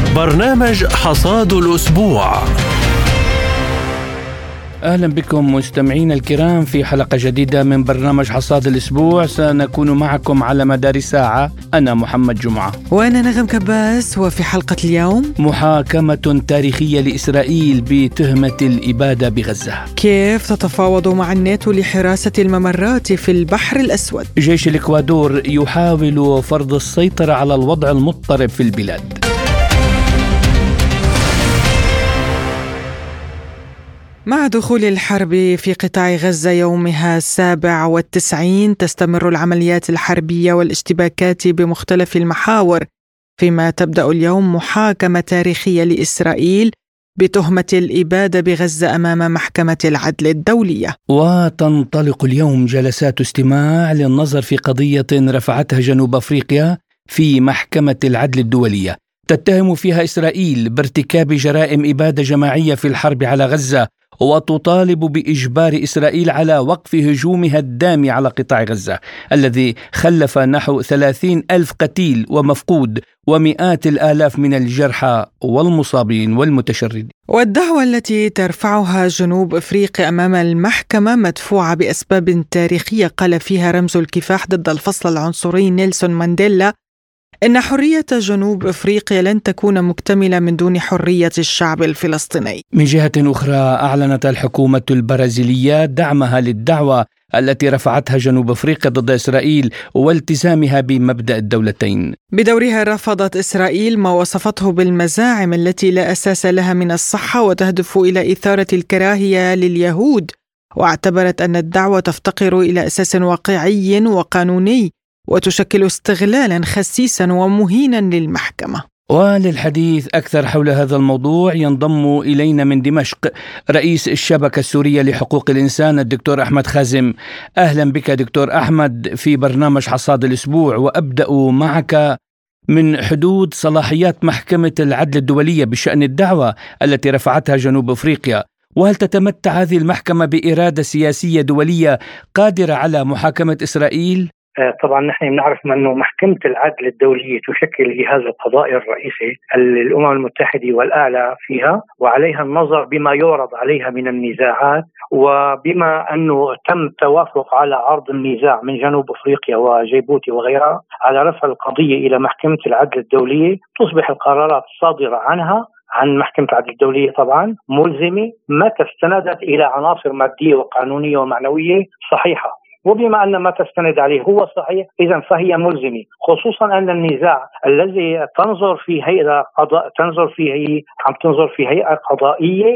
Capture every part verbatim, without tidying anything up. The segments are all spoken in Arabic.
برنامج حصاد الأسبوع. أهلا بكم مستمعين الكرام في حلقة جديدة من برنامج حصاد الأسبوع. سنكون معكم على مدار ساعة. أنا محمد جمعة وأنا نغم كباس. وفي حلقة اليوم محاكمة تاريخية لإسرائيل بتهمة الإبادة بغزة. كيف تتفاوض مع الناتو لحراسة الممرات في البحر الأسود. جيش الإكوادور يحاول فرض السيطرة على الوضع المضطرب في البلاد. مع دخول الحرب في قطاع غزة يومها السابع والتسعين، تستمر العمليات الحربية والاشتباكات بمختلف المحاور، فيما تبدأ اليوم محاكمة تاريخية لإسرائيل بتهمة الإبادة بغزة أمام محكمة العدل الدولية. وتنطلق اليوم جلسات استماع للنظر في قضية رفعتها جنوب أفريقيا في محكمة العدل الدولية، تتهم فيها إسرائيل بارتكاب جرائم إبادة جماعية في الحرب على غزة، وتطالب بإجبار إسرائيل على وقف هجومها الدامي على قطاع غزة الذي خلف نحو ثلاثين ألف قتيل ومفقود ومئات الآلاف من الجرحى والمصابين والمتشردين. والدعوة التي ترفعها جنوب أفريقيا أمام المحكمة مدفوعة بأسباب تاريخية قال فيها رمز الكفاح ضد الفصل العنصري نيلسون مانديلا إن حرية جنوب أفريقيا لن تكون مكتملة من دون حرية الشعب الفلسطيني. من جهة أخرى، أعلنت الحكومة البرازيلية دعمها للدعوة التي رفعتها جنوب أفريقيا ضد إسرائيل والتزامها بمبدأ الدولتين. بدورها رفضت إسرائيل ما وصفته بالمزاعم التي لا أساس لها من الصحة وتهدف إلى إثارة الكراهية لليهود، واعتبرت أن الدعوة تفتقر إلى أساس واقعي وقانوني وتشكل استغلالا خسيسا ومهينا للمحكمة. وللحديث أكثر حول هذا الموضوع ينضم إلينا من دمشق رئيس الشبكة السورية لحقوق الإنسان الدكتور أحمد خازم. أهلا بك دكتور أحمد في برنامج حصاد الأسبوع، وأبدأ معك من حدود صلاحيات محكمة العدل الدولية بشأن الدعوة التي رفعتها جنوب أفريقيا، وهل تتمتع هذه المحكمة بإرادة سياسية دولية قادرة على محاكمة إسرائيل؟ طبعا نحن بنعرف أنه محكمة العدل الدولية تشكل الجهاز القضائي الرئيسي للأمم المتحدة والأعلى فيها، وعليها النظر بما يعرض عليها من النزاعات، وبما أنه تم التوافق على عرض النزاع من جنوب أفريقيا وجيبوتي وغيرها على رفع القضية إلى محكمة العدل الدولية، تصبح القرارات الصادرة عنها عن محكمة العدل الدولية طبعا ملزمة متى استندت إلى عناصر مادية وقانونية ومعنوية صحيحة، وبما أن ما تستند عليه هو صحيح إذن فهي ملزمة، خصوصا أن النزاع الذي تنظر في هيئة قضاء تنظر فيه عم تنظر في هيئة قضائية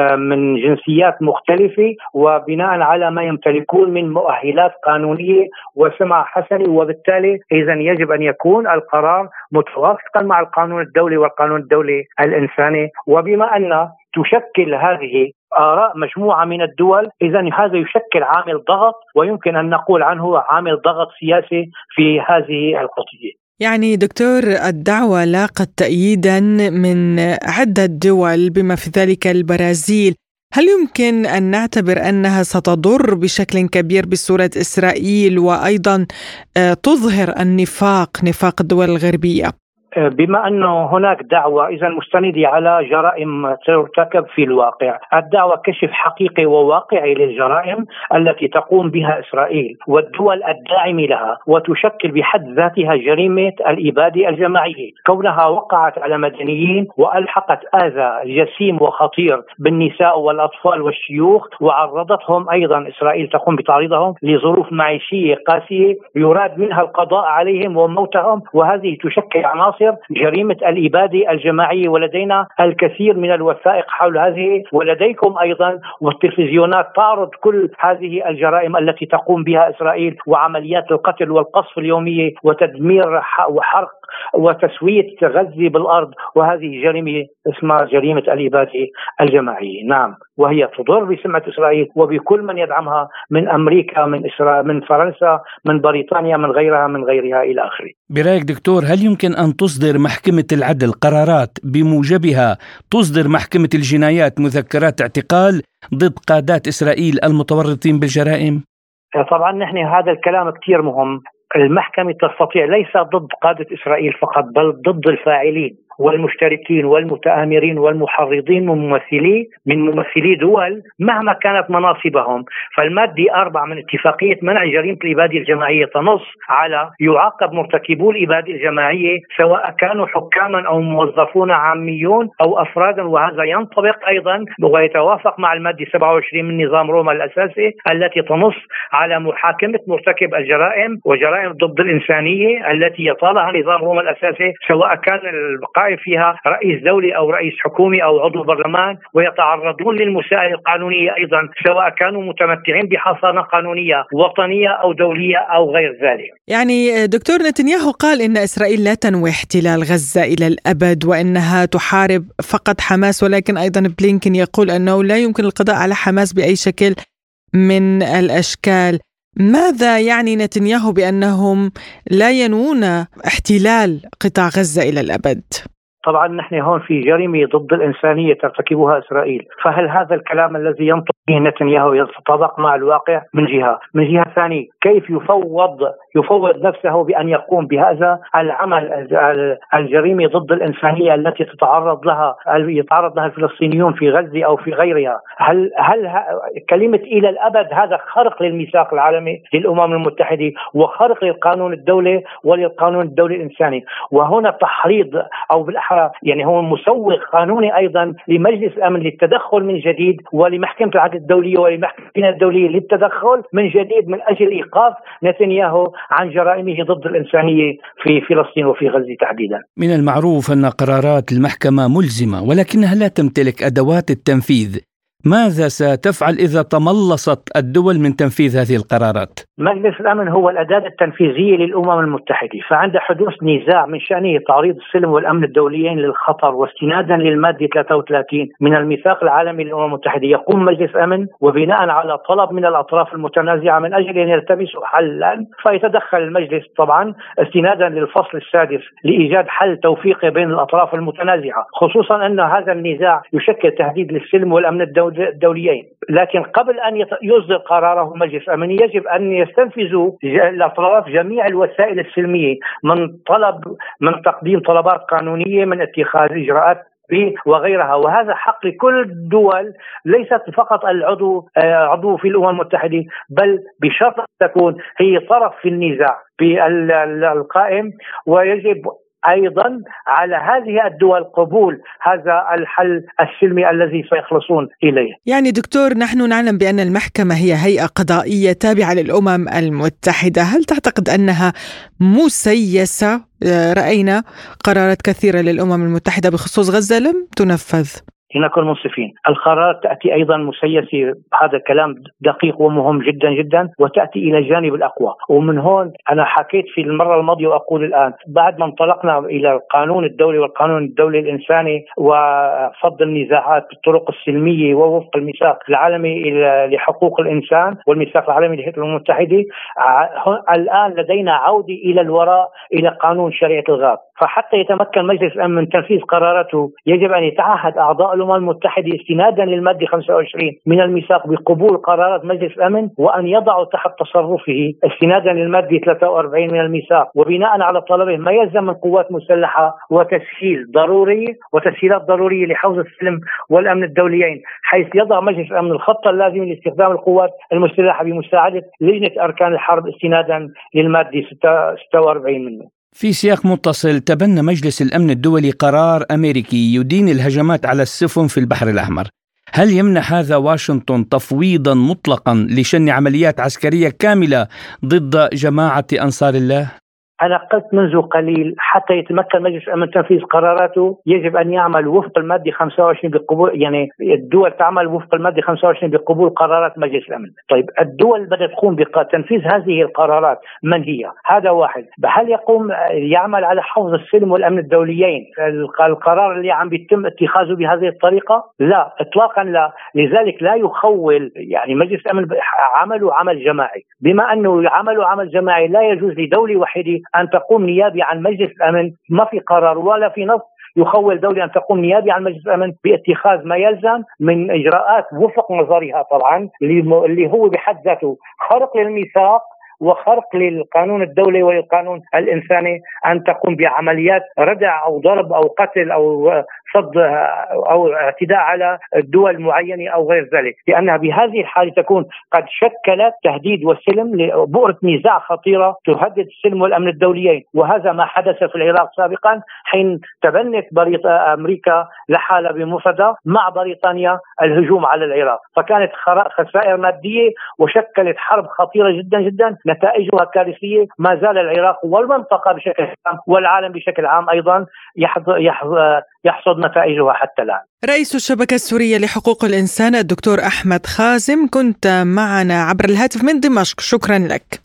من جنسيات مختلفة وبناء على ما يمتلكون من مؤهلات قانونية وسمعة حسنة، وبالتالي إذن يجب أن يكون القرار متوافقا مع القانون الدولي والقانون الدولي الإنساني، وبما أن تشكل هذه آراء مجموعة من الدول إذن هذا يشكل عامل ضغط، ويمكن أن نقول عنه عامل ضغط سياسي في هذه القضية. يعني دكتور، الدعوة لاقت تأييدا من عدة دول بما في ذلك البرازيل، هل يمكن أن نعتبر أنها ستضر بشكل كبير بصورة إسرائيل وأيضا تظهر النفاق نفاق الدول الغربية؟ بما أنه هناك دعوة إذا مستندة على جرائم ترتكب في الواقع، الدعوة كشف حقيقي وواقعي للجرائم التي تقوم بها إسرائيل والدول الداعمة لها، وتشكل بحد ذاتها جريمة الإبادة الجماعية، كونها وقعت على مدنيين وألحقت آذى جسيم وخطير بالنساء والأطفال والشيوخ، وعرضتهم أيضا إسرائيل تقوم بتعريضهم لظروف معيشية قاسية يراد منها القضاء عليهم وموتهم، وهذه تشكل عناصر جريمة الإبادة الجماعية، ولدينا الكثير من الوثائق حول هذه، ولديكم أيضا والتلفزيونات تعرض كل هذه الجرائم التي تقوم بها إسرائيل، وعمليات القتل والقصف اليومية وتدمير وحرق وتسوية غزة بالأرض، وهذه جريمة اسمها جريمة الإبادة الجماعية. نعم، وهي تضر بسمعة إسرائيل وبكل من يدعمها من أمريكا من إسرائيل من فرنسا من بريطانيا من غيرها من غيرها إلى آخره. برأيك دكتور، هل يمكن أن تصدر محكمة العدل قرارات بموجبها تصدر محكمة الجنايات مذكرات اعتقال ضد قادات إسرائيل المتورطين بالجرائم؟ طبعا نحن هذا الكلام كتير مهم. المحكمة تستطيع ليس ضد قادة إسرائيل فقط بل ضد الفاعلين، والمشتركين والمتآمرين والمحرضين من ممثلي من ممثلي دول مهما كانت مناصبهم. فالمادة أربعة من اتفاقية منع جريمة الإبادة الجماعية تنص على يعاقب مرتكبو الإبادة الجماعية سواء كانوا حكاما أو موظفون عاميون أو أفرادا، وهذا ينطبق أيضا ويتوافق مع المادة سبعة وعشرين من نظام روما الأساسي التي تنص على محاكمة مرتكب الجرائم وجرائم ضد الإنسانية التي يطالها نظام روما الأساسي، سواء كان القائم فيها رئيس دولي أو رئيس حكومي أو عضو برلمان، ويتعرضون للمسائل القانونية أيضا سواء كانوا متمتعين بحصانة قانونية وطنية أو دولية أو غير ذلك. يعني دكتور نتنياهو قال إن إسرائيل لا تنوي احتلال غزة إلى الأبد وإنها تحارب فقط حماس، ولكن أيضا بلينكن يقول أنه لا يمكن القضاء على حماس بأي شكل من الأشكال. ماذا يعني نتنياهو بأنهم لا ينوون احتلال قطاع غزة إلى الأبد؟ طبعا نحن هون في جريمة ضد الإنسانية ترتكبها إسرائيل، فهل هذا الكلام الذي ينطق به نتنياهو يتطابق مع الواقع؟ من جهة من جهة ثانية كيف يفوض يفوض نفسه بأن يقوم بهذا العمل الجريمة ضد الإنسانية التي تتعرض لها يتعرض لها الفلسطينيون في غزة أو في غيرها؟ هل هل كلمة إلى الأبد هذا خرق للميثاق العالمي للأمم المتحدة وخرق للقانون الدولي وللقانون الدولي الإنساني، وهنا تحريض أو بالأحرى يعني هو مسوغ قانوني أيضا لمجلس الأمن للتدخل من جديد ولمحكمة العدل الدولية ولمحكمة الدولية للتدخل من جديد من أجل إيقاف نتنياهو عن جرائمه ضد الإنسانية في فلسطين وفي غزة تحديدا. من المعروف أن قرارات المحكمة ملزمة ولكنها لا تمتلك أدوات التنفيذ. ماذا ستفعل إذا تملصت الدول من تنفيذ هذه القرارات؟ مجلس الأمن هو الأداة التنفيذية للأمم المتحدة، فعند حدوث نزاع من شأنه تعريض السلم والأمن الدوليين للخطر واستنادا للمادة ثلاثة وثلاثين من الميثاق العالمي للأمم المتحدة يقوم مجلس الأمن وبناء على طلب من الأطراف المتنازعة من أجل أن يلتمسوا حلا، فيتدخل المجلس طبعا استنادا للفصل السادس لإيجاد حل توفيقي بين الأطراف المتنازعة، خصوصا أن هذا النزاع يشكل تهديد للسلم والأمن الدولي الدوليين. لكن قبل أن يصدر قراره مجلس الأمن يجب أن يستنفذوا الأطراف جميع الوسائل السلمية من طلب من تقديم طلبات قانونية من اتخاذ إجراءات وغيرها، وهذا حق لكل الدول ليست فقط العضو عضو في الأمم المتحدة، بل بشرط أن تكون هي طرف في النزاع بالقائم، ويجب أيضا على هذه الدول قبول هذا الحل السلمي الذي سيخلصون إليه. يعني دكتور نحن نعلم بأن المحكمة هي هيئة قضائية تابعة للأمم المتحدة، هل تعتقد أنها مسيسة؟ رأينا قرارات كثيرة للأمم المتحدة بخصوص غزة لم تنفذ. لنكن منصفين، القرارات تأتي أيضا مسيسة، هذا كلام دقيق ومهم جدا جدا، وتأتي إلى الجانب الأقوى. ومن هون أنا حكيت في المرة الماضية وأقول الآن بعد ما انطلقنا إلى القانون الدولي والقانون الدولي الإنساني وفض النزاعات بالطرق السلمية ووفق الميثاق العالمي لحقوق الإنسان والميثاق العالمي للأمم المتحدة، الآن لدينا عودة إلى الوراء إلى قانون شريعة الغاب. فحتى يتمكن مجلس الأمن من تنفيذ قراراته يجب أن يتعهد أعضاء الأمم المتحدة استنادا للمادة خمسة وعشرين من الميثاق بقبول قرارات مجلس الأمن، وأن يضعوا تحت تصرفه استنادا للمادة ثلاثة وأربعين من الميثاق، وبناء على طلبه ما يلزم من قوات مسلحة وتسهيل ضروري وتسهيلات ضرورية لحوز السلم والأمن الدوليين، حيث يضع مجلس الأمن الخطة اللازمة لاستخدام القوات المسلحة بمساعدة لجنة أركان الحرب استنادا للمادة ستة وأربعين منه. في سياق متصل، تبنى مجلس الأمن الدولي قرار أمريكي يدين الهجمات على السفن في البحر الأحمر. هل يمنح هذا واشنطن تفويضا مطلقا لشن عمليات عسكرية كاملة ضد جماعة أنصار الله؟ أنا قلت منذ قليل حتى يتمكن مجلس الأمن تنفيذ قراراته يجب أن يعمل وفق المادة خمسة وعشرين بقبول، يعني الدول تعمل وفق المادة خمسة وعشرين بقبول قرارات مجلس الأمن. طيب الدول بدأت تقوم بتنفيذ هذه القرارات، من هي؟ هذا واحد. هل يقوم يعمل على حفظ السلم والأمن الدوليين؟ القرار اللي عم بيتم اتخاذه بهذه الطريقة؟ لا إطلاقا لا. لذلك لا يخول، يعني مجلس الأمن عمله عمل جماعي، بما أنه عمله عمل جماعي لا يجوز لدولة واحدة أن تقوم نيابي عن مجلس الأمن. ما في قرار ولا في نص يخول دولة أن تقوم نيابي عن مجلس الأمن باتخاذ ما يلزم من إجراءات وفق نظرها طبعا، اللي هو بحد ذاته خرق للميثاق وخرق للقانون الدولي وللقانون الإنساني أن تقوم بعمليات ردع أو ضرب أو قتل أو صد أو اعتداء على دول معينة أو غير ذلك، لأنها بهذه الحالة تكون قد شكلت تهديد وسلم لبؤرة نزاع خطيرة تهدد السلم والأمن الدوليين. وهذا ما حدث في العراق سابقا حين تبنت أمريكا لحالة بمفردها مع بريطانيا الهجوم على العراق، فكانت خسائر مادية وشكلت حرب خطيرة جدا جدا نتائجها كارثية. ما زال العراق والمنطقة بشكل عام والعالم بشكل عام أيضا يحصد نتائجها حتى الآن. رئيس الشبكة السورية لحقوق الإنسان الدكتور أحمد خازم، كنت معنا عبر الهاتف من دمشق، شكرا لك.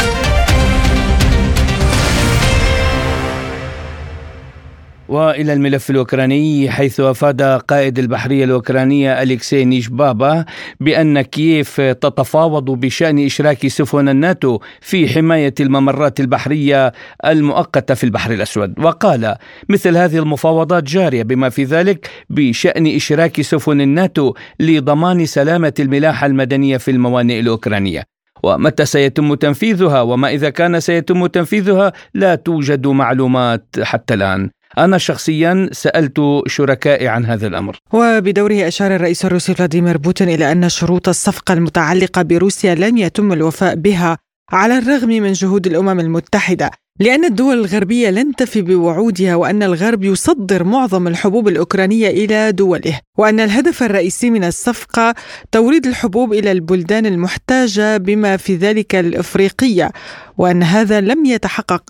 وإلى الملف الأوكراني، حيث أفاد قائد البحرية الأوكرانية أليكسي نيشبابا بأن كييف تتفاوض بشأن إشراك سفن الناتو في حماية الممرات البحرية المؤقتة في البحر الأسود، وقال مثل هذه المفاوضات جارية بما في ذلك بشأن إشراك سفن الناتو لضمان سلامة الملاحة المدنية في الموانئ الأوكرانية، ومتى سيتم تنفيذها وما إذا كان سيتم تنفيذها لا توجد معلومات حتى الآن. أنا شخصيا سألت شركائي عن هذا الأمر. وبدوره أشار الرئيس الروسي فلاديمير بوتين إلى أن شروط الصفقة المتعلقة بروسيا لن يتم الوفاء بها على الرغم من جهود الأمم المتحدة، لأن الدول الغربية لن تفي بوعودها، وأن الغرب يصدر معظم الحبوب الأوكرانية إلى دوله، وأن الهدف الرئيسي من الصفقة توريد الحبوب إلى البلدان المحتاجة بما في ذلك الإفريقية، وأن هذا لم يتحقق.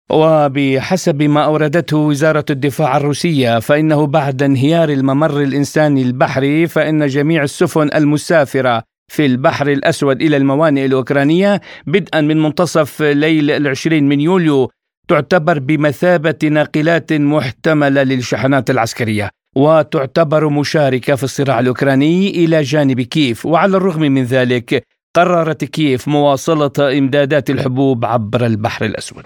وبحسب ما أوردته وزارة الدفاع الروسية، فإنه بعد انهيار الممر الإنساني البحري فإن جميع السفن المسافرة في البحر الأسود إلى الموانئ الأوكرانية بدءا من منتصف ليل العشرين من يوليو تعتبر بمثابة ناقلات محتملة للشحنات العسكرية، وتعتبر مشاركة في الصراع الأوكراني إلى جانب كييف. وعلى الرغم من ذلك قررت كييف مواصلة إمدادات الحبوب عبر البحر الأسود.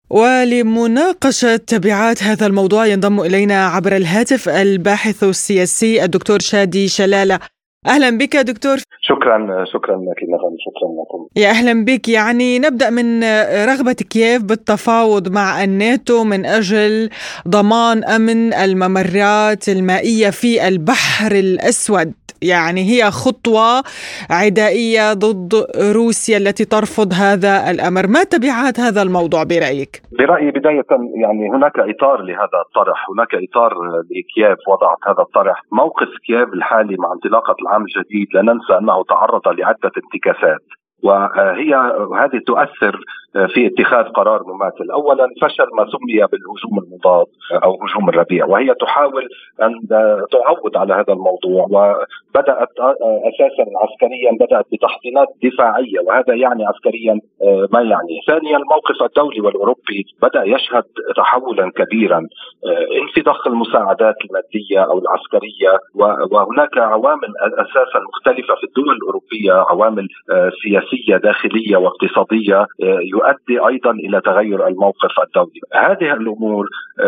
ولمناقشة تبعات هذا الموضوع ينضم إلينا عبر الهاتف الباحث السياسي الدكتور شادي شلالة. أهلا بك دكتور. شكرا شكرا لك نغم، شكرا لكم. يا أهلا بك. يعني نبدأ من رغبة كييف بالتفاوض مع الناتو من أجل ضمان أمن الممرات المائية في البحر الأسود، يعني هي خطوة عدائية ضد روسيا التي ترفض هذا الأمر. ما تبعات هذا الموضوع برأيك؟ برأيي بداية يعني هناك إطار لهذا الطرح، هناك إطار لكييف وضعت هذا الطرح. موقف كييف الحالي مع انطلاقة العام الجديد لا ننسى أنه تعرض لعدة انتكاسات، وهي هذه تؤثر في اتخاذ قرار مماثل. أولا فشل ما سمي بالهجوم المضاد أو هجوم الربيع، وهي تحاول أن تعوض على هذا الموضوع، وبدأت أساسا عسكريا بدأت بتحصينات دفاعية، وهذا يعني عسكريا ما يعني. ثانيا الموقف الدولي والأوروبي بدأ يشهد تحولا كبيرا، انفضاخ المساعدات المادية أو العسكرية، وهناك عوامل أساسا مختلفة في الدول الأوروبية، عوامل سياسية داخلية واقتصادية يؤدي أيضا إلى تغير الموقف الدولي. هذه الأمور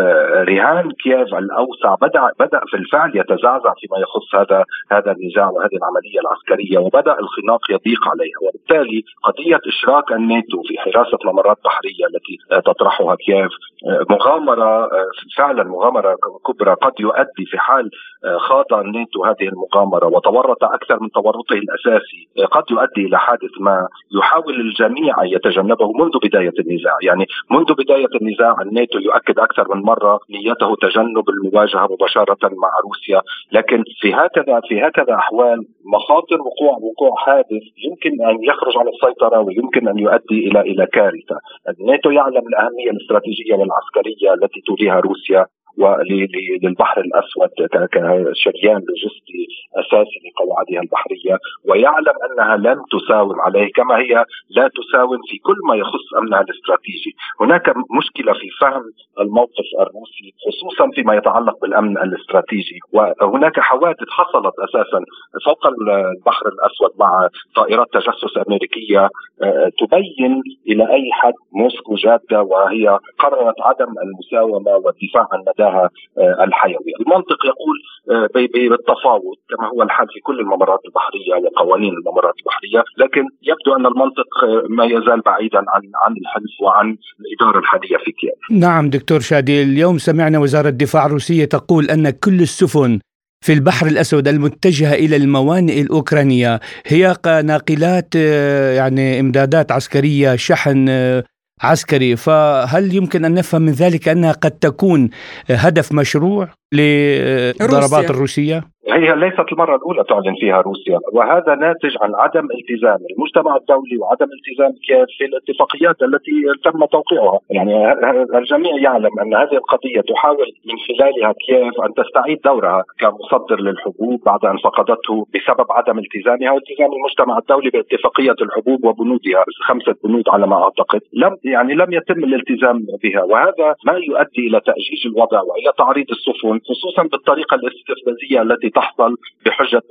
رهان كييف الأوسع بدأ بدأ في الفعل يتزعزع فيما يخص هذا هذا النزاع وهذه العملية العسكرية، وبدأ الخناق يضيق عليها. وبالتالي قضية إشراك الناتو في حراسة ممرات بحرية التي تطرحها كييف مغامرة، فعلا مغامرة كبرى، قد يؤدي في حال خاض الناتو هذه المغامرة وتورط أكثر من تورطه الأساسي قد يؤدي إلى حادث ما يحاول الجميع أن يتجنبه منذ بداية النزاع. يعني منذ بداية النزاع الناتو يؤكد أكثر من مرة نيته تجنب المواجهة مباشرة مع روسيا، لكن في هكذا في هكذا أحوال مخاطر وقوع وقوع حادث يمكن أن يخرج على السيطرة ويمكن أن يؤدي إلى إلى كارثة. الناتو يعلم الأهمية الاستراتيجية والعسكرية التي توليها روسيا وللبحر الأسود كشريان لوجستي أساسي لقواعدها البحرية، ويعلم أنها لن تساوم عليه كما هي لا تساوم في كل ما يخص أمنها الاستراتيجي. هناك مشكلة في فهم الموقف الروسي خصوصا فيما يتعلق بالأمن الاستراتيجي، وهناك حوادث حصلت أساسا فوق البحر الأسود مع طائرات تجسس أمريكية تبين إلى أي حد موسكو جادة، وهي قررت عدم المساومة والدفاع عن مداها المياه الحيوية. المنطق يقول بالتفاوض كما هو الحال في كل الممرات البحرية وقوانين الممرات البحرية، لكن يبدو أن المنطق ما يزال بعيدا عن عن الحلف وعن الإدارة الحالية في كييف. نعم دكتور شادي، اليوم سمعنا وزارة الدفاع الروسية تقول أن كل السفن في البحر الأسود المتجهة إلى الموانئ الأوكرانية هي ناقلات يعني إمدادات عسكرية، شحن عسكري، فهل يمكن أن نفهم من ذلك أنها قد تكون هدف مشروع للضربات الروسية؟ هي ليست المرة الأولى تعلن فيها روسيا، وهذا ناتج عن عدم التزام المجتمع الدولي وعدم التزام كييف في الاتفاقيات التي تم توقيعها. يعني الجميع يعلم أن هذه القضية تحاول من خلالها كييف أن تستعيد دورها كمصدر للحبوب بعد أن فقدته بسبب عدم التزامها والتزام المجتمع الدولي باتفاقية الحبوب وبنودها، خمسة بنود على ما أعتقد، لم يعني لم يتم الالتزام بها، وهذا ما يؤدي إلى تأجيج الوضع وإلى تعريض السفن خصوصا بالطريقة الاستفزازية التي تحصل بحجة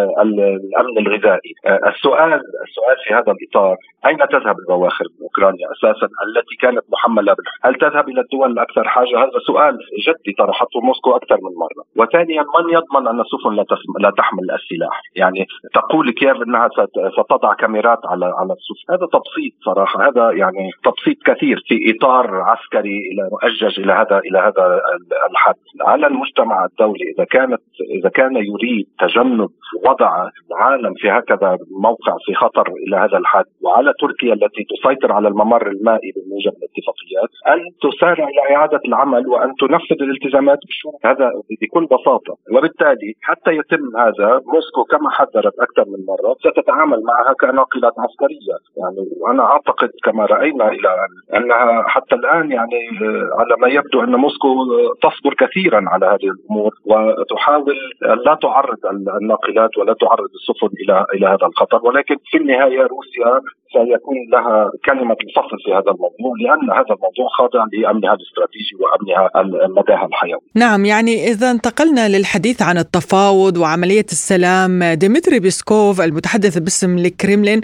الأمن الغذائي. السؤال السؤال في هذا الإطار: أين تذهب البواخر من أوكرانيا أساسا التي كانت محملة بالحب؟ هل تذهب إلى الدول الأكثر حاجة؟ هذا سؤال جدي طرحته موسكو أكثر من مرة. وثانيا، من يضمن أن السفن لا, لا تحمل السلاح؟ يعني تقول كييف أنها ستضع كاميرات على على السفن، هذا تبسيط صراحة، هذا يعني تبسيط كثير في إطار عسكري إلى مؤجج إلى هذا إلى هذا الحد. على المجتمع الدولي إذا كانت إذا كان يريد تجنب وضع العالم في هكذا موقع في خطر إلى هذا الحد، وعلى تركيا التي تسيطر على الممر المائي بموجب الاتفاقيات أن تسارع إلى إعادة العمل وأن تنفذ الالتزامات بالشروط، هذا بكل بساطة. وبالتالي حتى يتم هذا موسكو كما حذرت أكثر من مرة ستتعامل معها كناقلات عسكرية. يعني وأنا أعتقد كما رأينا إلى أنها حتى الآن يعني على ما يبدو أن موسكو تصبر كثيرا على هذه الأمور وتحاول لا تعرض الناقلات ولا تعرض السفن إلى إلى هذا الخطر، ولكن في النهاية روسيا سيكون لها كلمة الفصل في هذا الموضوع، لأن هذا الموضوع خاضع لأمنها الاستراتيجي وأمنها مداها الحيوي. نعم، يعني إذا انتقلنا للحديث عن التفاوض وعملية السلام، ديمتري بيسكوف المتحدث باسم الكريملين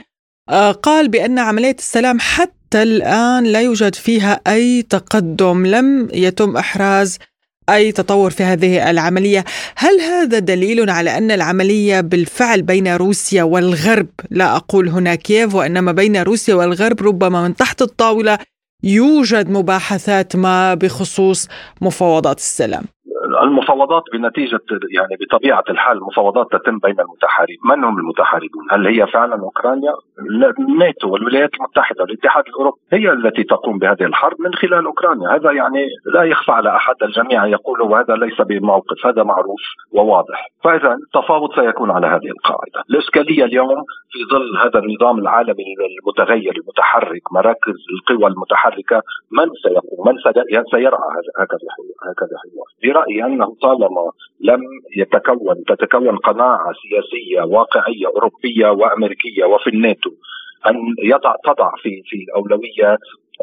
قال بأن عملية السلام حتى الآن لا يوجد فيها أي تقدم، لم يتم إحراز أي تطور في هذه العملية. هل هذا دليل على أن العملية بالفعل بين روسيا والغرب، لا أقول هنا كييف وإنما بين روسيا والغرب، ربما من تحت الطاولة يوجد مباحثات ما بخصوص مفاوضات السلام؟ المفاوضات بنتيجة يعني بطبيعة الحال المفاوضات تتم بين المتحاربين. من هم المتحاربون؟ هل هي فعلا أوكرانيا؟ الناتو والولايات المتحدة والاتحاد الأوروبي هي التي تقوم بهذه الحرب من خلال أوكرانيا. هذا يعني لا يخفى على أحد، الجميع يقول وهذا ليس بموقف، هذا معروف وواضح. فإذا التفاوض سيكون على هذه القاعدة. الإشكالية اليوم في ظل هذا النظام العالمي المتغير المتحرك، مراكز القوى المتحركة، من سيقوم؟ من سيرعى هكذا هكذا برأيي أنه طالما لم يتكون تتكون قناعة سياسية واقعية أوروبية وأمريكية وفي الناتو أن يضع تضع في في الأولوية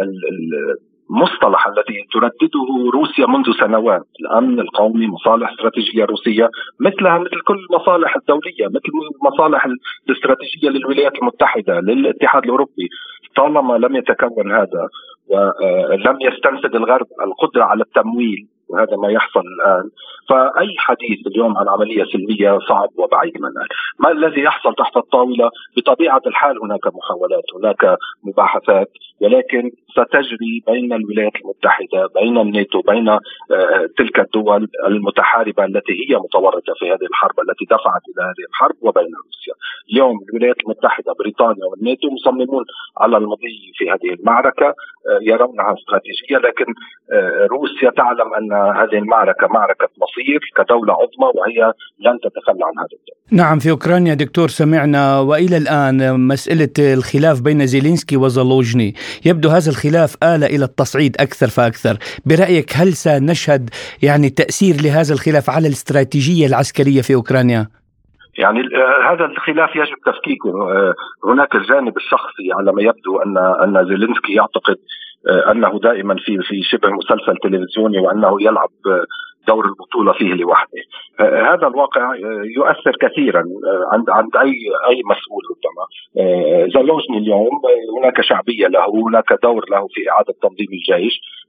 المصطلح الذي تردده روسيا منذ سنوات، الأمن القومي، مصالح استراتيجية روسية مثلها مثل كل المصالح الدولية، مثل المصالح الاستراتيجية للولايات المتحدة للاتحاد الأوروبي، طالما لم يتكون هذا ولم يستنفذ الغرب القدرة على التمويل، وهذا ما يحصل الآن، فأي حديث اليوم عن عملية سلمية صعب وبعيد منها. ما الذي يحصل تحت الطاولة؟ بطبيعة الحال هناك محاولات، هناك مباحثات، ولكن ستجري بين الولايات المتحدة، بين الناتو، بين تلك الدول المتحاربة التي هي متورطة في هذه الحرب التي دفعت إلى هذه الحرب، وبين روسيا. اليوم الولايات المتحدة، بريطانيا والناتو مصممون على المضي في هذه المعركة، يرونها استراتيجية، لكن روسيا تعلم أن هذه المعركة معركة مصير كدولة عظمى، وهي لن تتخلى عن هذا الدولة. نعم، في أوكرانيا دكتور سمعنا، وإلى الآن مسألة الخلاف بين زيلينسكي وزالوجني، يبدو هذا الخلاف آل إلى التصعيد أكثر فأكثر. برأيك هل سنشهد يعني تأثير لهذا الخلاف على الاستراتيجية العسكرية في أوكرانيا؟ يعني هذا الخلاف يجب تفكيكه. هناك الجانب الشخصي، على ما يبدو أن أن زيلينسكي يعتقد أنه دائما في في شبه مسلسل تلفزيوني، وأنه يلعب دور البطولة فيه لوحده. هذا الواقع يؤثر كثيرا عند عند أي أي مسؤول. ربما زالوجني اليوم هناك شعبية له، هناك دور له في إعادة تنظيم الجيش،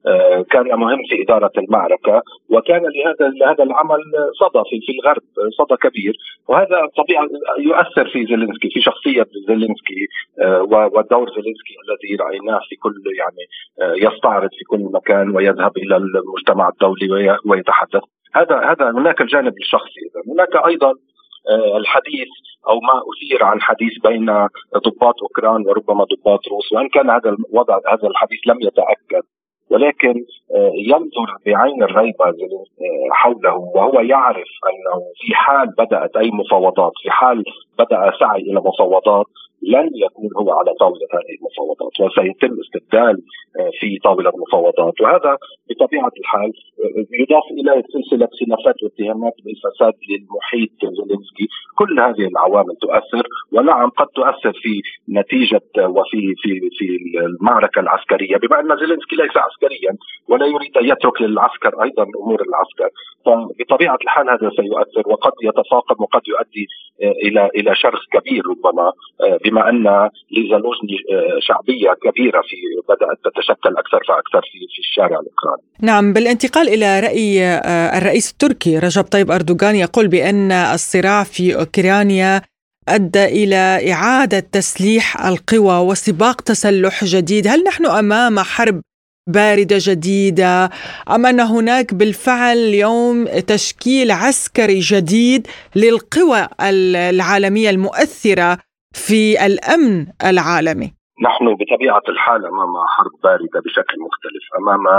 كان مهم في إدارة المعركة، وكان لهذا لهذا العمل صدى في في الغرب، صدى كبير. وهذا طبيعي يؤثر في زيلينسكي، في شخصية زيلينسكي ودور زيلينسكي الذي رأيناه في كل يعني يستعرض في كل مكان ويذهب إلى المجتمع الدولي ويتحدث. هذا هذا هناك الجانب الشخصي. هناك أيضا الحديث أو ما أثير عن حديث بين ضباط أوكران وربما ضباط روس، وإن كان هذا الوضع هذا الحديث لم يتأكد، ولكن ينظر بعين الريبة حوله، وهو يعرف أنه في حال بدأت أي مفاوضات، في حال بدأ سعي إلى مفاوضات، لن يكون هو على طاولة هذه المفاوضات، وسيتم استبدال في طاولة المفاوضات. وهذا بطبيعة الحال يضاف إلى سلسلة خلافات واتهامات بالفساد للمحيط زيلينسكي. كل هذه العوامل تؤثر، ونعم قد تؤثر في نتيجة وفي في في المعركة العسكرية، بما أن زيلينسكي ليس عسكريا ولا يريد أن يترك للعسكر أيضا أمور العسكر، فبطبيعة الحال هذا سيؤثر وقد يتفاقم وقد يؤدي إلى إلى شرخ كبير ربما، بما أن لزالوزني شعبية كبيرة في بدأت تتشكل أكثر فأكثر في في الشارع الأوكراني. نعم، بالانتقال إلى رأي الرئيس التركي رجب طيب أردوغان، يقول بأن الصراع في أوكرانيا أدى إلى إعادة تسليح القوى وسباق تسلح جديد. هل نحن أمام حرب باردة جديدة أم أن هناك بالفعل اليوم تشكيل عسكري جديد للقوى العالمية المؤثرة في الأمن العالمي؟ نحن بطبيعة الحال أمام حرب باردة بشكل مختلف، أمام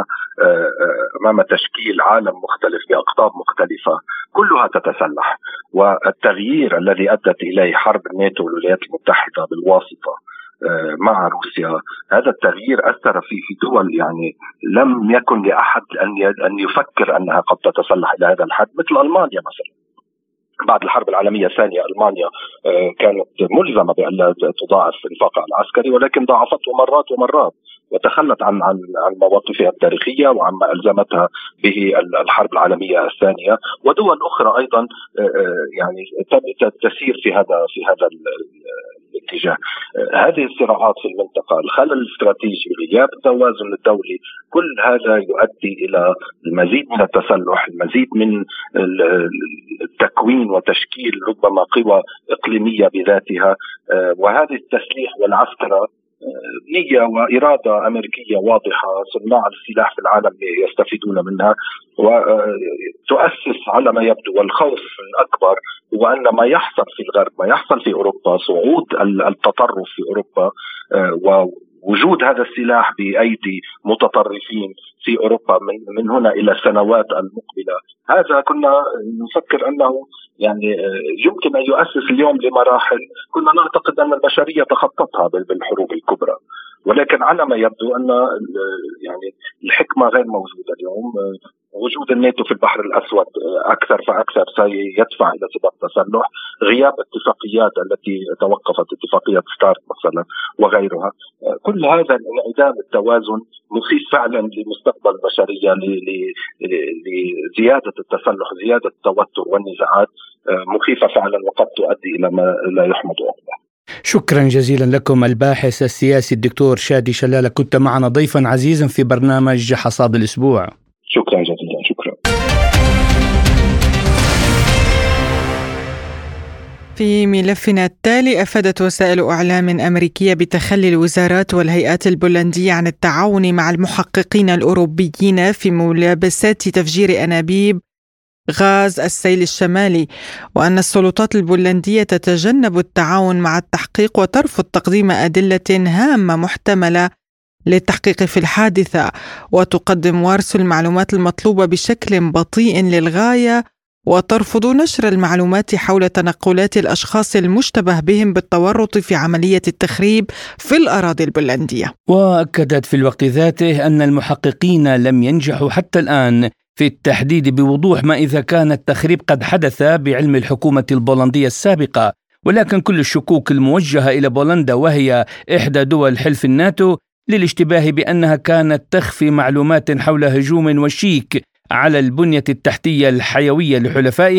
أمام تشكيل عالم مختلف بأقطاب مختلفة كلها تتسلح. والتغيير الذي أدت إليه حرب الناتو والولايات المتحدة بالواسطة مع روسيا، هذا التغيير أثر في في دول يعني لم يكن لأحد أن أن يفكر أنها قد تتسلح إلى هذا الحد، مثل ألمانيا مثلا. بعد الحرب العالمية الثانية ألمانيا كانت ملزمة بأن تضاعف انفاقها العسكري، ولكن ضاعفته مرات ومرات وتخلت عن عن عن مواقفها التاريخية وعما ألزمتها به الحرب العالمية الثانية. ودول أخرى أيضا يعني تسير في هذا في هذا الاتجاه. هذه الصراعات في المنطقة، الخلل الاستراتيجي، غياب التوازن الدولي، كل هذا يؤدي إلى المزيد من التسلح، المزيد من التكوين وتشكيل ربما قوى إقليمية بذاتها. وهذه التسليح والعسكرة نية وإرادة أمريكية واضحة، صناع السلاح في العالم يستفيدون منها، وتؤسس على ما يبدو. والخوف الأكبر هو أن ما يحصل في الغرب، ما يحصل في أوروبا، صعود التطرف في أوروبا ووجود هذا السلاح بأيدي متطرفين في أوروبا من من هنا إلى السنوات المقبلة. هذا كنا نفكر أنه يعني يمكن أن يؤسس اليوم لمراحل كنا نعتقد أن البشرية تخطتها بالحروب الكبرى، ولكن على ما يبدو أن يعني الحكمة غير موجودة اليوم. وجود الناتو في البحر الأسود أكثر فأكثر سيدفع إلى سباق تسلح، غياب اتفاقيات التي توقفت، اتفاقية ستارت مثلا وغيرها، كل هذا انعدام التوازن مخيف فعلا لمستقبل البشرية، لزيادة التسلح، زيادة التوتر والنزاعات مخيفة فعلا وقد تؤدي إلى ما لا يحمد عقباه. شكرا جزيلا لكم الباحث السياسي الدكتور شادي شلالة، كنت معنا ضيفا عزيزا في برنامج حصاد الأسبوع. شكرا جزيلا. شكرا. في ملفنا التالي، أفادت وسائل إعلام أمريكية بتخلي الوزارات والهيئات البولندية عن التعاون مع المحققين الأوروبيين في ملابسات تفجير أنابيب غاز السيل الشمالي، وأن السلطات البولندية تتجنب التعاون مع التحقيق وترفض تقديم أدلة هامة محتملة للتحقيق في الحادثة، وتقدم وارسل المعلومات المطلوبة بشكل بطيء للغاية، وترفض نشر المعلومات حول تنقلات الأشخاص المشتبه بهم بالتورط في عملية التخريب في الأراضي البولندية. وأكدت في الوقت ذاته أن المحققين لم ينجحوا حتى الآن في التحديد بوضوح ما إذا كان التخريب قد حدث بعلم الحكومة البولندية السابقة، ولكن كل الشكوك الموجهة إلى بولندا، وهي إحدى دول حلف الناتو، للاشتباه بأنها كانت تخفي معلومات حول هجوم وشيك على البنية التحتية الحيوية لحلفائها،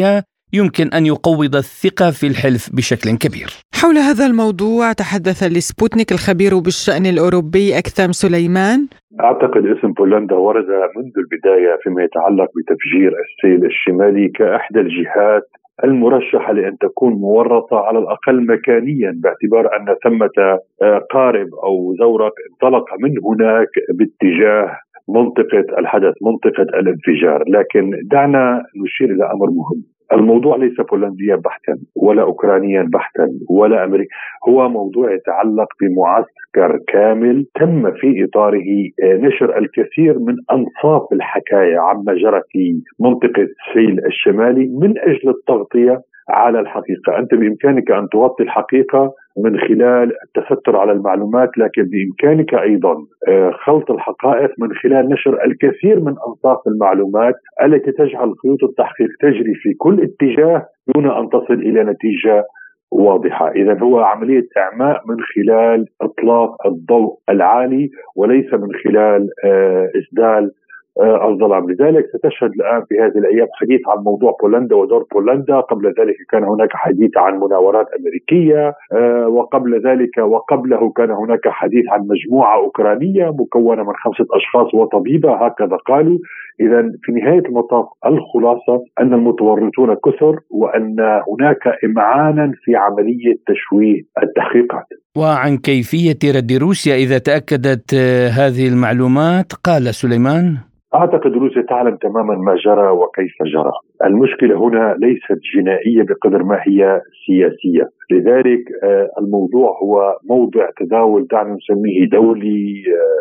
يمكن أن يقوض الثقة في الحلف بشكل كبير. حول هذا الموضوع تحدث لسبوتنيك الخبير بالشأن الأوروبي أكثم سليمان. أعتقد اسم بولندا ورد منذ البداية فيما يتعلق بتفجير السيل الشمالي كأحدى الجهات المرشحة لأن تكون مورطة على الأقل مكانيا، باعتبار أن ثمة قارب أو زورق انطلق من هناك باتجاه منطقة الحدث، منطقة الانفجار. لكن دعنا نشير إلى أمر مهم. الموضوع ليس بولنديا بحتا ولا أوكرانيا بحتا ولا أمريكا، هو موضوع يتعلق بمعسكر كامل تم في إطاره نشر الكثير من أنصاف الحكاية عما جرى في منطقة سيل الشمالي من أجل التغطية على الحقيقة. أنت بإمكانك أن تغطي الحقيقة من خلال التستر على المعلومات، لكن بإمكانك أيضا خلط الحقائق من خلال نشر الكثير من أنصاف المعلومات التي تجعل خيوط التحقيق تجري في كل اتجاه دون أن تصل إلى نتيجة واضحة. إذا هو عملية إعماء من خلال إطلاق الضوء العالي وليس من خلال إسدال الظلام. لذلك ستشهد الآن في هذه الأيام حديث عن موضوع بولندا ودور بولندا. قبل ذلك كان هناك حديث عن مناورات أمريكية، وقبل ذلك وقبله كان هناك حديث عن مجموعة أوكرانية مكونة من خمسة أشخاص وطبيبة، هكذا قالوا. إذا في نهاية المطاف الخلاصة أن المتورطون كثر وأن هناك إمعانا في عملية تشويه التحقيقات. وعن كيفية رد روسيا إذا تأكدت هذه المعلومات قال سليمان: أعتقد روسيا تعلم تماما ما جرى وكيف جرى. المشكلة هنا ليست جنائية بقدر ما هي سياسية. لذلك الموضوع هو موضع تداول دعنا نسميه دولي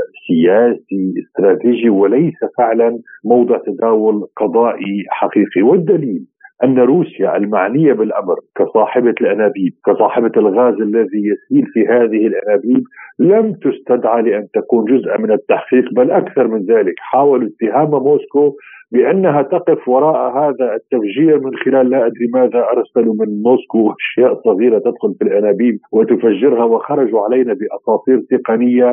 سياسي استراتيجي، وليس فعلا موضع تداول قضائي حقيقي. والدليل أن روسيا المعنية بالأمر كصاحبة الأنابيب، كصاحبة الغاز الذي يسيل في هذه الأنابيب، لم تستدعى لأن تكون جزءا من التحقيق، بل أكثر من ذلك حاولوا اتهام موسكو بأنها تقف وراء هذا التفجير من خلال لا أدري ماذا أرسلوا من موسكو أشياء صغيرة تدخل في الأنابيب وتفجرها، وخرجوا علينا بأساطير تقنية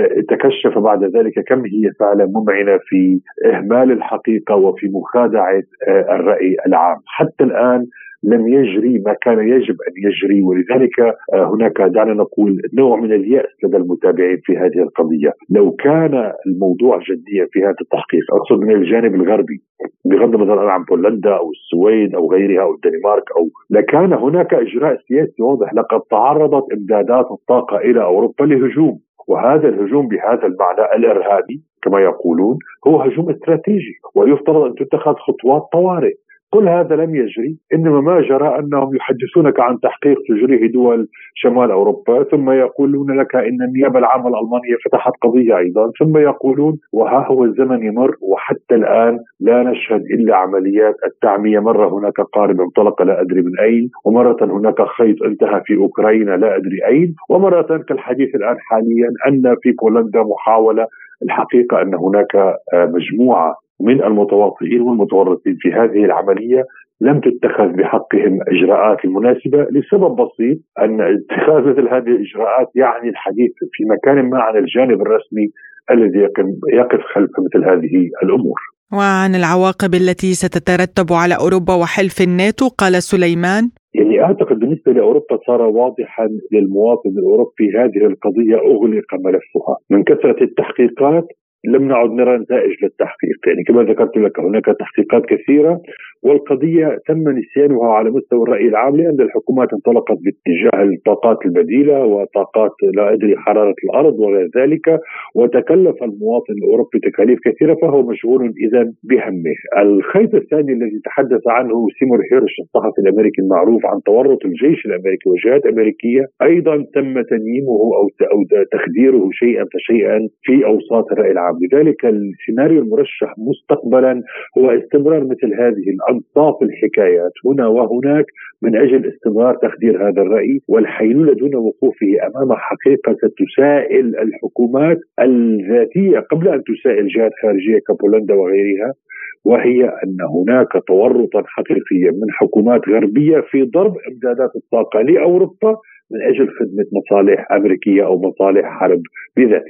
تكشف بعد ذلك كم هي فعلا ممعنة في إهمال الحقيقة وفي مخادعة الرأي العام. حتى الآن لم يجري ما كان يجب أن يجري، ولذلك هناك دعنا نقول نوع من اليأس لدى المتابعين في هذه القضية. لو كان الموضوع جديا في هذا التحقيق، أقصد من الجانب الغربي بغض النظر عن بولندا أو السويد أو غيرها أو الدنمارك، أو لكان هناك إجراء سياسي واضح. لقد تعرضت إمدادات الطاقة إلى أوروبا لهجوم، وهذا الهجوم بهذا المعنى الإرهابي كما يقولون هو هجوم استراتيجي، ويفترض أن تتخذ خطوات طوارئ. كل هذا لم يجري، إنما ما جرى أنهم يحدثونك عن تحقيق تجريه دول شمال أوروبا، ثم يقولون لك إن النيابة العامة الألمانية فتحت قضية أيضا، ثم يقولون وها هو الزمن يمر وحتى الآن لا نشهد إلا عمليات التعمية. مرة هناك قارب انطلق لا أدري من أين، ومرة هناك خيط انتهى في أوكرانيا لا أدري أين، ومرة كالحديث الآن حاليا أن في بولندا محاولة. الحقيقة أن هناك مجموعة من المتواطئين والمتورطين في هذه العملية لم تتخذ بحقهم إجراءات المناسبة، لسبب بسيط أن اتخاذ مثل هذه الإجراءات يعني الحديث في مكان ما عن الجانب الرسمي الذي يقف خلف مثل هذه الأمور. وعن العواقب التي ستترتب على أوروبا وحلف الناتو قال سليمان: يعني أعتقد بالنسبة لأوروبا صار واضحا للمواطن الأوروبي هذه القضية أغلق ملفها من كثرة التحقيقات. لم نعد نرى نتائج للتحقيق، يعني كما ذكرت لك هناك تحقيقات كثيرة والقضية تم نسيانها على مستوى الرأي العام، لأن الحكومات انطلقت باتجاه الطاقات البديلة وطاقات لا أدري حرارة الأرض وغير ذلك، وتكلف المواطن الأوروبي تكاليف كثيرة فهو مشغول إذن بهمه. الخيط الثاني الذي تحدث عنه سيمور هيرش الصحفي الأمريكي المعروف عن تورط الجيش الأمريكي وجهات أمريكية، أيضا تم تنييمه أو تخديره شيئا فشيئا في أوساط الرأي العام. لذلك السيناريو المرشح مستقبلا هو استمرار مثل هذه الأنصاف الحكايات هنا وهناك من أجل استمرار تخدير هذا الرأي والحيلولة دون وقوفه أمام حقيقة تسائل الحكومات الذاتية قبل أن تسائل جهات خارجية كبولندا وغيرها، وهي أن هناك تورطا حقيقيا من حكومات غربية في ضرب إمدادات الطاقة لأوروبا من أجل خدمة مصالح أمريكية أو مصالح حرب بذاتها.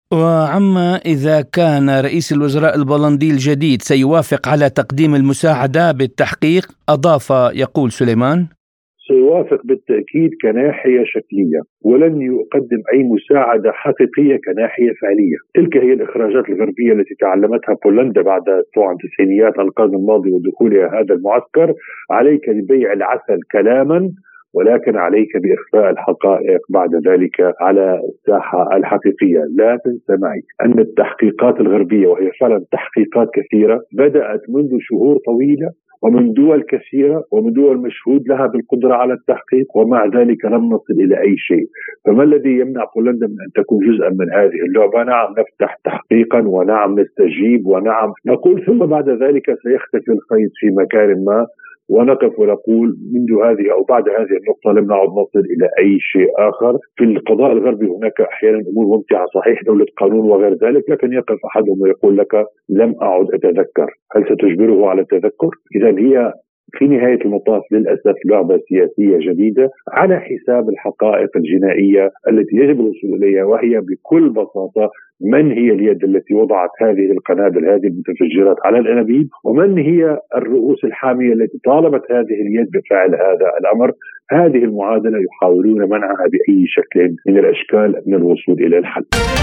وعما إذا كان رئيس الوزراء البولندي الجديد سيوافق على تقديم المساعدة بالتحقيق، أضاف يقول سليمان: سيوافق بالتأكيد كناحية شكلية، ولن يقدم أي مساعدة حقيقية كناحية فعلية. تلك هي الإخراجات الغربية التي تعلمتها بولندا بعد طبعا تسعينيات القرن الماضي ودخولها هذا المعسكر. عليك ببيع العسل كلاما، ولكن عليك بإخفاء الحقائق بعد ذلك على الساحة الحقيقية. لا تنسى معي أن التحقيقات الغربية، وهي فعلا تحقيقات كثيرة، بدأت منذ شهور طويلة ومن دول كثيرة ومن دول مشهود لها بالقدرة على التحقيق، ومع ذلك لم نصل إلى أي شيء. فما الذي يمنع بولندا من أن تكون جزءا من هذه اللعبة؟ نعم نفتح تحقيقا، ونعم نستجيب، ونعم نقول، ثم بعد ذلك سيختفي الخيط في مكان ما ونقف ونقول منذ هذه أو بعد هذه النقطة لم نعد نصل إلى أي شيء آخر. في القضاء الغربي هناك أحيانا أمور ممتعة، صحيح دولة قانون وغير ذلك، لكن يقف أحدهم ويقول لك لم أعد أتذكر. هل ستجبره على التذكر؟ إذا هي في نهاية المطاف للأسف لعبة سياسية جديدة على حساب الحقائق الجنائية التي يجب الوصول إليها، وهي بكل بساطة من هي اليد التي وضعت هذه القنابل، هذه المتفجرات على الأنابيب، ومن هي الرؤوس الحامية التي طالبت هذه اليد بفعل هذا الأمر. هذه المعادلة يحاولون منعها بأي شكل من الأشكال من الوصول إلى الحل.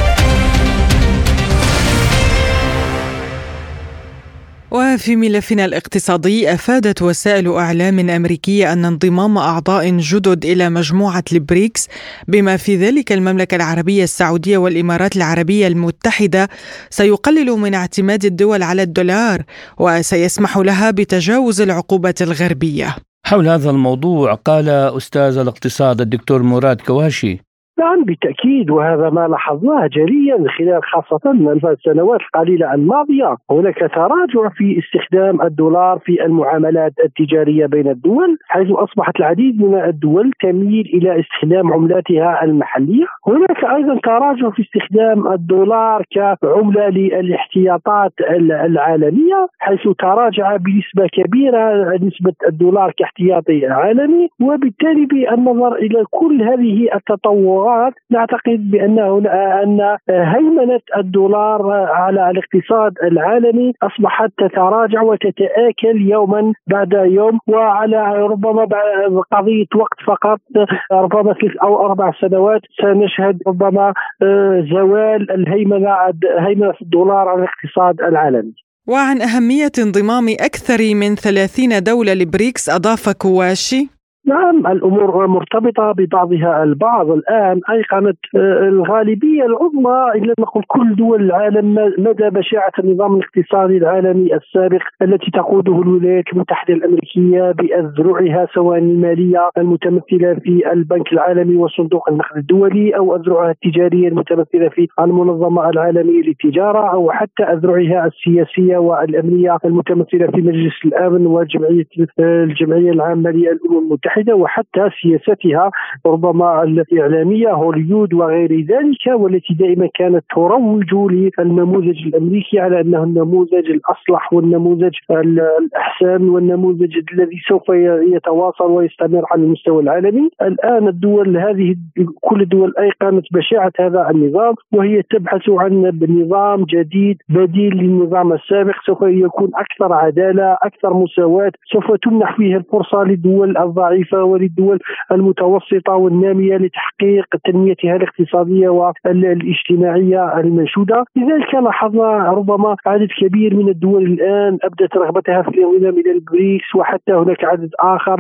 وفي ملفنا الاقتصادي، أفادت وسائل أعلام أمريكية أن انضمام أعضاء جدد إلى مجموعة البريكس بما في ذلك المملكة العربية السعودية والإمارات العربية المتحدة سيقلل من اعتماد الدول على الدولار وسيسمح لها بتجاوز العقوبات الغربية. حول هذا الموضوع قال أستاذ الاقتصاد الدكتور مراد كواشي: نعم بالتأكيد، وهذا ما لاحظناه جليا خلال خاصة السنوات القليلة الماضية. هناك تراجع في استخدام الدولار في المعاملات التجارية بين الدول، حيث أصبحت العديد من الدول تميل إلى استخدام عملاتها المحلية. هناك أيضا تراجع في استخدام الدولار كعملة للاحتياطات العالمية، حيث تراجع بنسبة كبيرة نسبة الدولار كاحتياطي عالمي. وبالتالي بالنظر إلى كل هذه التطورات نعتقد بأن أن هيمنة الدولار على الاقتصاد العالمي أصبحت تتراجع وتتآكل يوما بعد يوم، وعلى ربما قضية وقت فقط، ربما ثلاث أو أربع سنوات سنشهد ربما زوال الهيمنة هيمنة الدولار على الاقتصاد العالمي. وعن أهمية انضمام أكثر من ثلاثين دولة لبريكس أضاف كواشي: نعم الأمور مرتبطة ببعضها البعض. الآن أيقنت الغالبية العظمى إن لم نقل كل دول العالم مدى بشاعة النظام الاقتصادي العالمي السابق التي تقوده الولايات المتحدة الأمريكية بأذرعها، سواء المالية المتمثلة في البنك العالمي وصندوق النقد الدولي، أو أذرعها التجارية المتمثلة في المنظمة العالمية للتجارة، أو حتى أذرعها السياسية والأمنية المتمثلة في مجلس الأمن وجمعية الجمعية العامة للأمم المتحدة، وحتى سياستها ربما الإعلامية هوليود وغير ذلك، والتي دائما كانت تروج للنموذج الأمريكي على أنه النموذج الأصلح والنموذج الأحسن والنموذج الذي سوف يتواصل ويستمر على المستوى العالمي. الآن الدول هذه كل الدول أيقنت بشاعة هذا النظام، وهي تبحث عن نظام جديد بديل للنظام السابق، سوف يكون أكثر عدالة، أكثر مساواة، سوف تمنح فيه الفرصة للدول الضعيفة وللدول المتوسطة والنامية لتحقيق تنميتها الاقتصادية والاجتماعية المنشودة. لذلك لاحظنا ربما عدد كبير من الدول الآن أبدت رغبتها في الانضمام إلى البريكس، وحتى هناك عدد آخر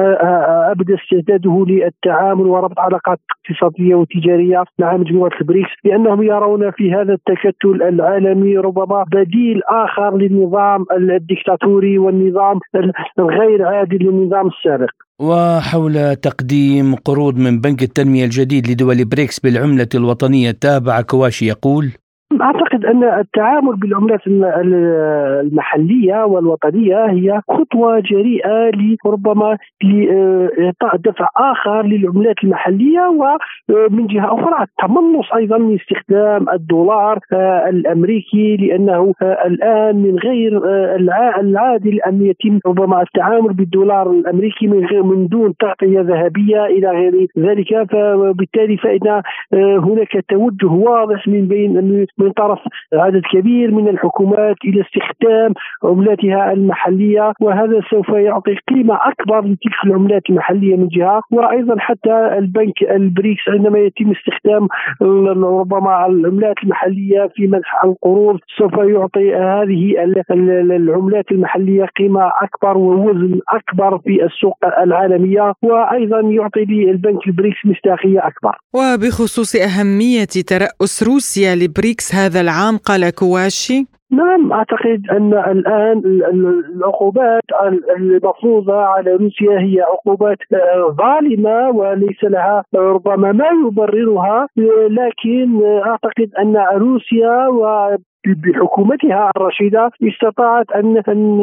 أبدى استعداده للتعامل وربط علاقات اقتصادية وتجارية مع مجموعة البريكس، لأنهم يرون في هذا التكتل العالمي ربما بديل آخر للنظام الديكتاتوري والنظام الغير عادل للنظام السابق. وحول تقديم قروض من بنك التنمية الجديد لدول بريكس بالعملة الوطنية، تابع كواشي يقول: أعتقد أن التعامل بالعملات المحلية والوطنية هي خطوة جريئة لربما لإعطاء دفع آخر للعملات المحلية، ومن جهة أخرى التمنص أيضا من استخدام الدولار الأمريكي، لأنه الآن من غير العادل أن يتم ربما التعامل بالدولار الأمريكي من غير من دون تغطية ذهبية إلى غير ذلك. فبالتالي فإن هناك توجه واضح من بين من طرف عدد كبير من الحكومات إلى استخدام عملاتها المحلية، وهذا سوف يعطي قيمة أكبر لتلك العملات المحلية من جهة، وأيضا حتى البنك البريكس عندما يتم استخدام ربما العملات المحلية في منح القروض سوف يعطي هذه العملات المحلية قيمة أكبر ووزن أكبر في السوق العالمية، وأيضا يعطي للبنك البريكس مصداقية أكبر. وبخصوص أهمية ترأس روسيا لبريكس هذا العام قال كواشي: نعم، أعتقد أن الآن العقوبات المفروضة على روسيا هي عقوبات ظالمة وليس لها ربما ما يبررها، لكن أعتقد أن روسيا و بحكومتها الرشيدة استطاعت أن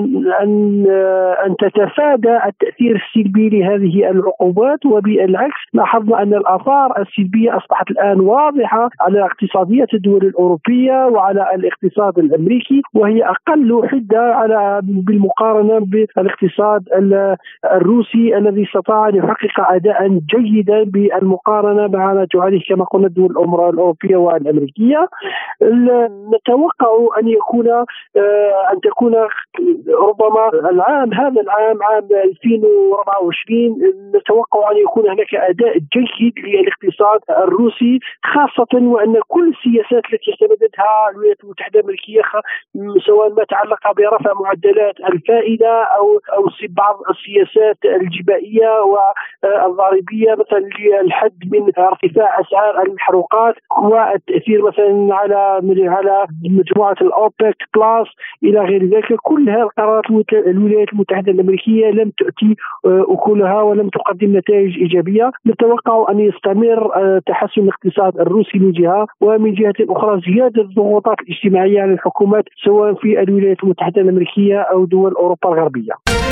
أن أن تتفادى التأثير السلبي لهذه العقوبات، وبالعكس لاحظنا أن الآثار السلبية أصبحت الآن واضحة على اقتصادية الدول الأوروبية وعلى الاقتصاد الأمريكي، وهي أقل حدة على بالمقارنة بالاقتصاد الروسي الذي استطاع أن يحقق أداء جيدا بالمقارنة مع ما تعانيه كما قلنا الدول الأوروبية والأمريكية. نتوقع أن يكون أن تكون ربما العام هذا العام عام ألفين وأربعة وعشرين نتوقع أن يكون هناك أداء جيد للاقتصاد الروسي، خاصة وأن كل السياسات التي اعتمدتها الولايات المتحدة الأمريكية سواء ما تعلق برفع معدلات الفائدة أو أو بعض السياسات الجبائية والضريبية مثلا للحد من ارتفاع أسعار المحروقات والتأثير مثلا على على مجموعة الأوبك بلاس إلى غير ذلك، كل هذه القرارات الولايات المتحدة الأمريكية لم تؤتي أكلها ولم تقدم نتائج إيجابية. نتوقع أن يستمر تحسن الاقتصاد الروسي من جهة، ومن جهة أخرى زيادة الضغوطات الاجتماعية على الحكومات سواء في الولايات المتحدة الأمريكية أو دول أوروبا الغربية.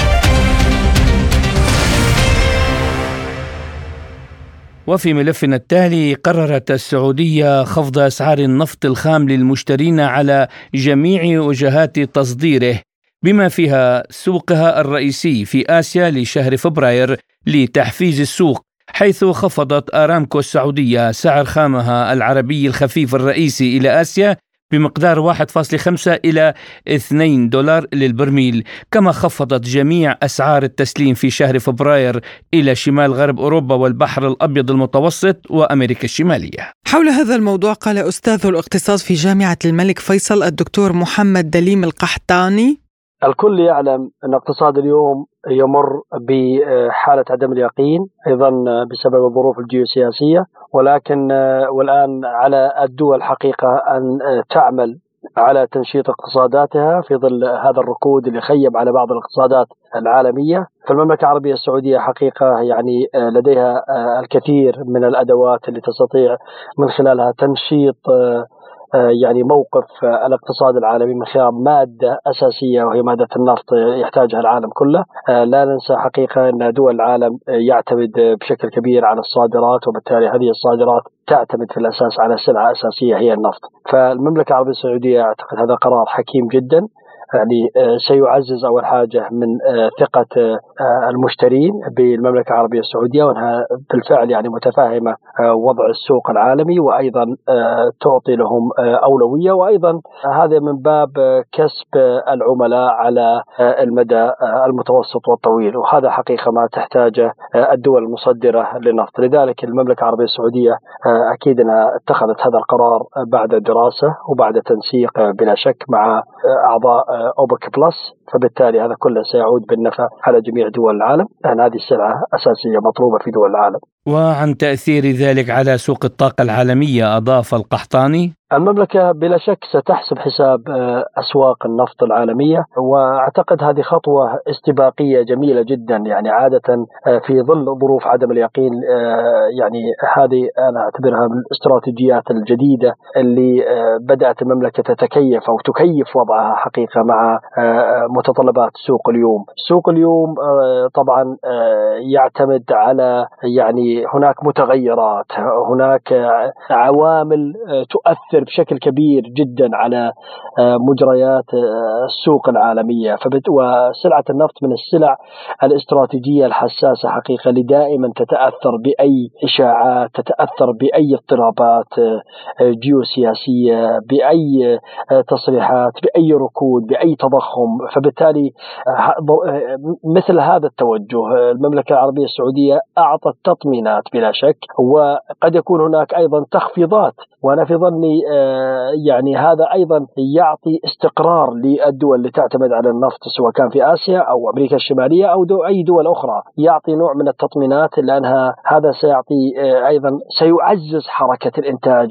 وفي ملفنا التالي، قررت السعودية خفض أسعار النفط الخام للمشترين على جميع وجهات تصديره بما فيها سوقها الرئيسي في آسيا لشهر فبراير لتحفيز السوق، حيث خفضت آرامكو السعودية سعر خامها العربي الخفيف الرئيسي إلى آسيا بمقدار واحد فاصلة خمسة إلى اثنين دولار للبرميل، كما خفضت جميع أسعار التسليم في شهر فبراير إلى شمال غرب أوروبا والبحر الأبيض المتوسط وأمريكا الشمالية. حول هذا الموضوع قال أستاذ الاقتصاد في جامعة الملك فيصل الدكتور محمد دليم القحطاني: الكل يعلم أن اقتصاد اليوم يمر بحالة عدم اليقين أيضا بسبب الظروف الجيوسياسية، ولكن والآن على الدول حقيقة أن تعمل على تنشيط اقتصاداتها في ظل هذا الركود اللي خيب على بعض الاقتصادات العالمية. فالمملكة العربية السعودية حقيقة يعني لديها الكثير من الأدوات اللي تستطيع من خلالها تنشيط يعني موقف الاقتصاد العالمي من خلال مادة أساسية وهي مادة النفط يحتاجها العالم كله. لا ننسى حقيقة أن دول العالم يعتمد بشكل كبير على الصادرات، وبالتالي هذه الصادرات تعتمد في الأساس على سلعة أساسية هي النفط. فالمملكة العربية السعودية أعتقد هذا قرار حكيم جدا، يعني سيعزز أول حاجة من ثقة المشترين بالمملكة العربية السعودية، وأنها بالفعل يعني متفاهمة وضع السوق العالمي، وأيضا تعطي لهم أولوية، وأيضا هذا من باب كسب العملاء على المدى المتوسط والطويل، وهذا حقيقة ما تحتاجه الدول المصدرة للنفط. لذلك المملكة العربية السعودية أكيد أنها اتخذت هذا القرار بعد دراسة وبعد تنسيق بلا شك مع أعضاء أوبك بلس، فبالتالي هذا كله سيعود بالنفع على جميع دول العالم، لأن هذه السلعة أساسية مطلوبة في دول العالم. وعن تأثير ذلك على سوق الطاقة العالمية أضاف القحطاني: المملكة بلا شك ستحسب حساب أسواق النفط العالمية، وأعتقد هذه خطوة استباقية جميلة جدا. يعني عادة في ظل ظروف عدم اليقين، يعني هذه أنا أعتبرها من الاستراتيجيات الجديدة اللي بدأت المملكة تتكيف أو تكيف وضعها حقيقة مع متطلبات سوق اليوم. سوق اليوم طبعا يعتمد على، يعني هناك متغيرات، هناك عوامل تؤثر بشكل كبير جدا على مجريات السوق العالمية. وسلعة النفط من السلع الاستراتيجية الحساسة حقيقة، لدائما تتأثر بأي إشاعات، تتأثر بأي اضطرابات جيوسياسية، بأي تصريحات، بأي ركود، بأي تضخم. فبالتالي مثل هذا التوجه المملكة العربية السعودية أعطت تطمينات بلا شك، وقد يكون هناك أيضا تخفيضات، وأنا في ظني يعني هذا أيضا يعطي استقرار للدول اللي تعتمد على النفط، سواء كان في آسيا أو أمريكا الشمالية أو دو أي دول أخرى، يعطي نوع من التطمينات، لأنها هذا سيعطي أيضا سيعزز حركة الإنتاج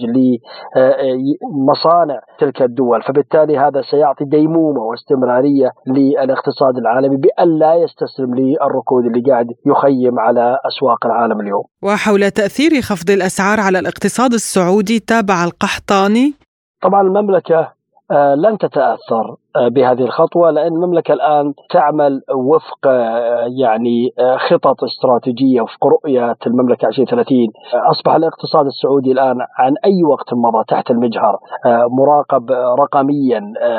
لمصانع تلك الدول. فبالتالي هذا سيعطي ديمومة واستمرارية للاقتصاد العالمي، بأن لا يستسلم للركود اللي قاعد يخيم على أسواق العالم اليوم. وحول تأثير خفض الأسعار على الاقتصاد السعودي تابع القحطاني: طبعا المملكة لن تتأثر بهذه الخطوة، لأن المملكة الآن تعمل وفق يعني خطط استراتيجية، وفق رؤية المملكة عشرين ثلاثين. أصبح الاقتصاد السعودي الآن عن أي وقت مضى تحت المجهر، مراقب رقميا.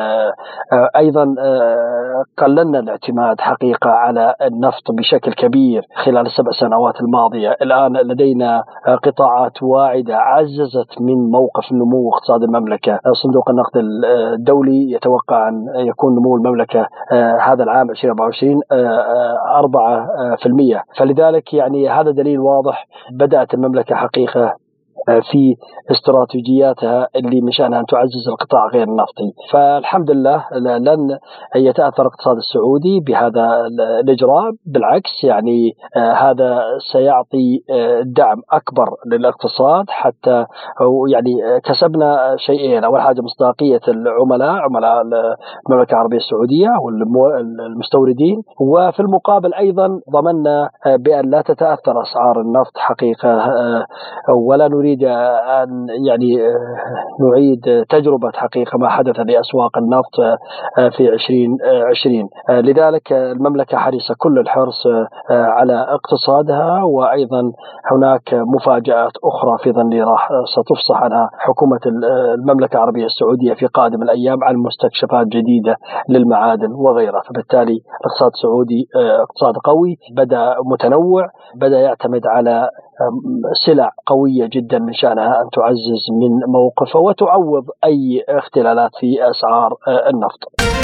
أيضا قللنا الاعتماد حقيقة على النفط بشكل كبير خلال السبع سنوات الماضية. الآن لدينا قطاعات واعدة عززت من موقف نمو اقتصاد المملكة. صندوق النقد الدولي يتوقع أن يكون نمو المملكة آه هذا العام ألفين وأربعة وعشرين أربعة في المئة. فلذلك يعني هذا دليل واضح، بدأت المملكة حقيقة في استراتيجياتها اللي من شأنها أن تعزز القطاع غير النفطي. فالحمد لله لن يتأثر الاقتصاد السعودي بهذا الإجراء، بالعكس يعني هذا سيعطي دعم أكبر للاقتصاد. حتى يعني كسبنا شيئين: أول حاجة مصداقية العملاء، عملاء المملكة العربية السعودية والمستوردين، وفي المقابل أيضا ضمننا بأن لا تتأثر أسعار النفط حقيقة، ولا نريد أن يعني نعيد تجربة حقيقة ما حدث لأسواق النفط في عشرين عشرين. لذلك المملكة حريصة كل الحرص على اقتصادها، وأيضا هناك مفاجآت أخرى في ظني راح ستفصح عنها حكومة المملكة العربية السعودية في قادم الأيام عن مستكشفات جديدة للمعادن وغيرها. فبالتالي الاقتصاد السعودي اقتصاد قوي، بدأ متنوع، بدأ يعتمد على سلع قوية جدا من شأنها أن تعزز من موقفه وتعوض أي اختلالات في أسعار النفط.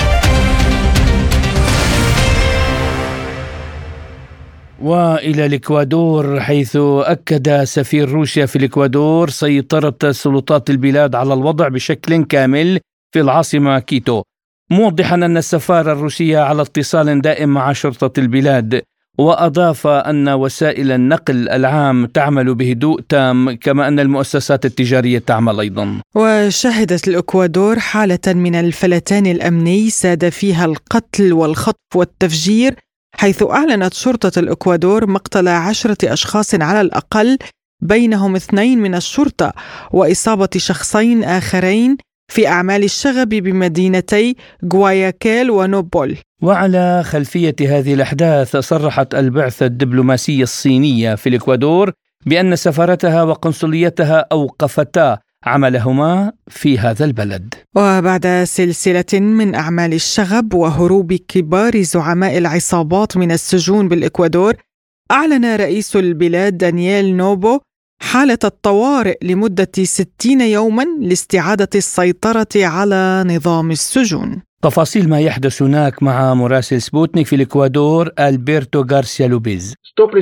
وإلى الإكوادور، حيث أكد سفير روسيا في الإكوادور سيطرة سلطات البلاد على الوضع بشكل كامل في العاصمة كيتو، موضحا أن السفارة الروسية على اتصال دائم مع شرطة البلاد. وأضاف أن وسائل النقل العام تعمل بهدوء تام، كما أن المؤسسات التجارية تعمل أيضا. وشهدت الإكوادور حالة من الفلتان الأمني ساد فيها القتل والخطف والتفجير، حيث أعلنت شرطة الإكوادور مقتل عشرة أشخاص على الأقل، بينهم اثنين من الشرطة، وإصابة شخصين آخرين في أعمال الشغب بمدينتي غواياكيل ونوبول. وعلى خلفية هذه الأحداث، صرحت البعثة الدبلوماسية الصينية في الإكوادور بأن سفارتها وقنصليتها أوقفتا عملهما في هذا البلد. وبعد سلسلة من أعمال الشغب وهروب كبار زعماء العصابات من السجون بالإكوادور، أعلن رئيس البلاد دانييل نوبو حالة الطوارئ لمدة ستين يوما لاستعادة السيطرة على نظام السجون. تفاصيل ما يحدث هناك مع مراسل سبوتنيك في الإكوادور ألبرتو غارسيا لوبيز.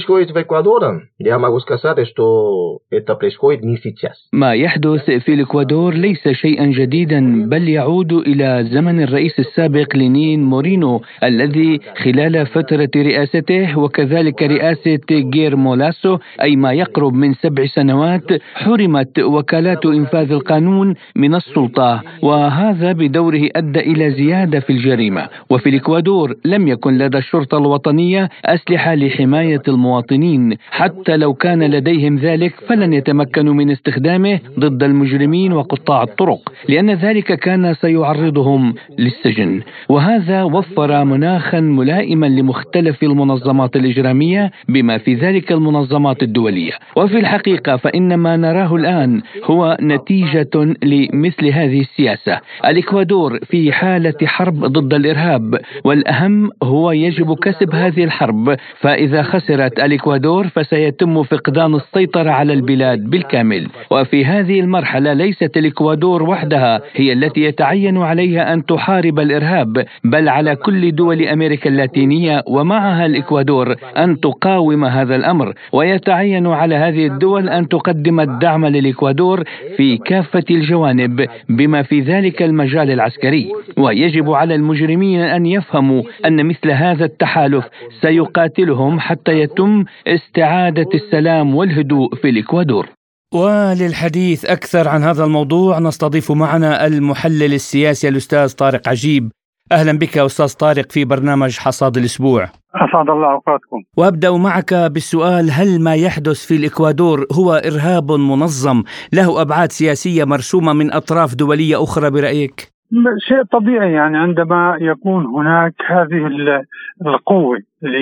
ما يحدث في الإكوادور ليس شيئا جديدا، بل يعود إلى زمن الرئيس السابق لينين مورينو الذي خلال فترة رئاسته وكذلك رئاسة غيرمو لاسو أي ما يقرب من سبع سنوات حرمت وكالات إنفاذ القانون من السلطة، وهذا بدوره أدى إلى زيادة في الجريمة. وفي الإكوادور لم يكن لدى الشرطة الوطنية أسلحة لحماية المواطنين، حتى لو كان لديهم ذلك فلن يتمكنوا من استخدامه ضد المجرمين وقطاع الطرق، لأن ذلك كان سيعرضهم للسجن. وهذا وفر مناخا ملائما لمختلف المنظمات الإجرامية بما في ذلك المنظمات الدولية. وفي الحقيقة فإن ما نراه الآن هو نتيجة لمثل هذه السياسة. الإكوادور في حالة حرب ضد الإرهاب، والأهم هو يجب كسب هذه الحرب، فإذا خسرت الإكوادور فسيتم فقدان السيطرة على البلاد بالكامل. وفي هذه المرحلة ليست الإكوادور وحدها هي التي يتعين عليها أن تحارب الإرهاب، بل على كل دول أمريكا اللاتينية ومعها الإكوادور أن تقاوم هذا الأمر، ويتعين على هذه الدول أن تقدم الدعم للإكوادور في كافة الجوانب بما في ذلك المجال العسكري. ويجب على المجرمين أن يفهموا أن مثل هذا التحالف سيقاتلهم حتى يتم استعادة السلام والهدوء في الإكوادور. وللحديث أكثر عن هذا الموضوع نستضيف معنا المحلل السياسي الأستاذ طارق عجيب. أهلا بك أستاذ طارق في برنامج حصاد الأسبوع. أسعد الله أوقاتكم. وأبدأ معك بالسؤال: هل ما يحدث في الإكوادور هو إرهاب منظم له أبعاد سياسية مرسومة من أطراف دولية أخرى برأيك؟ شيء طبيعي، يعني عندما يكون هناك هذه القوة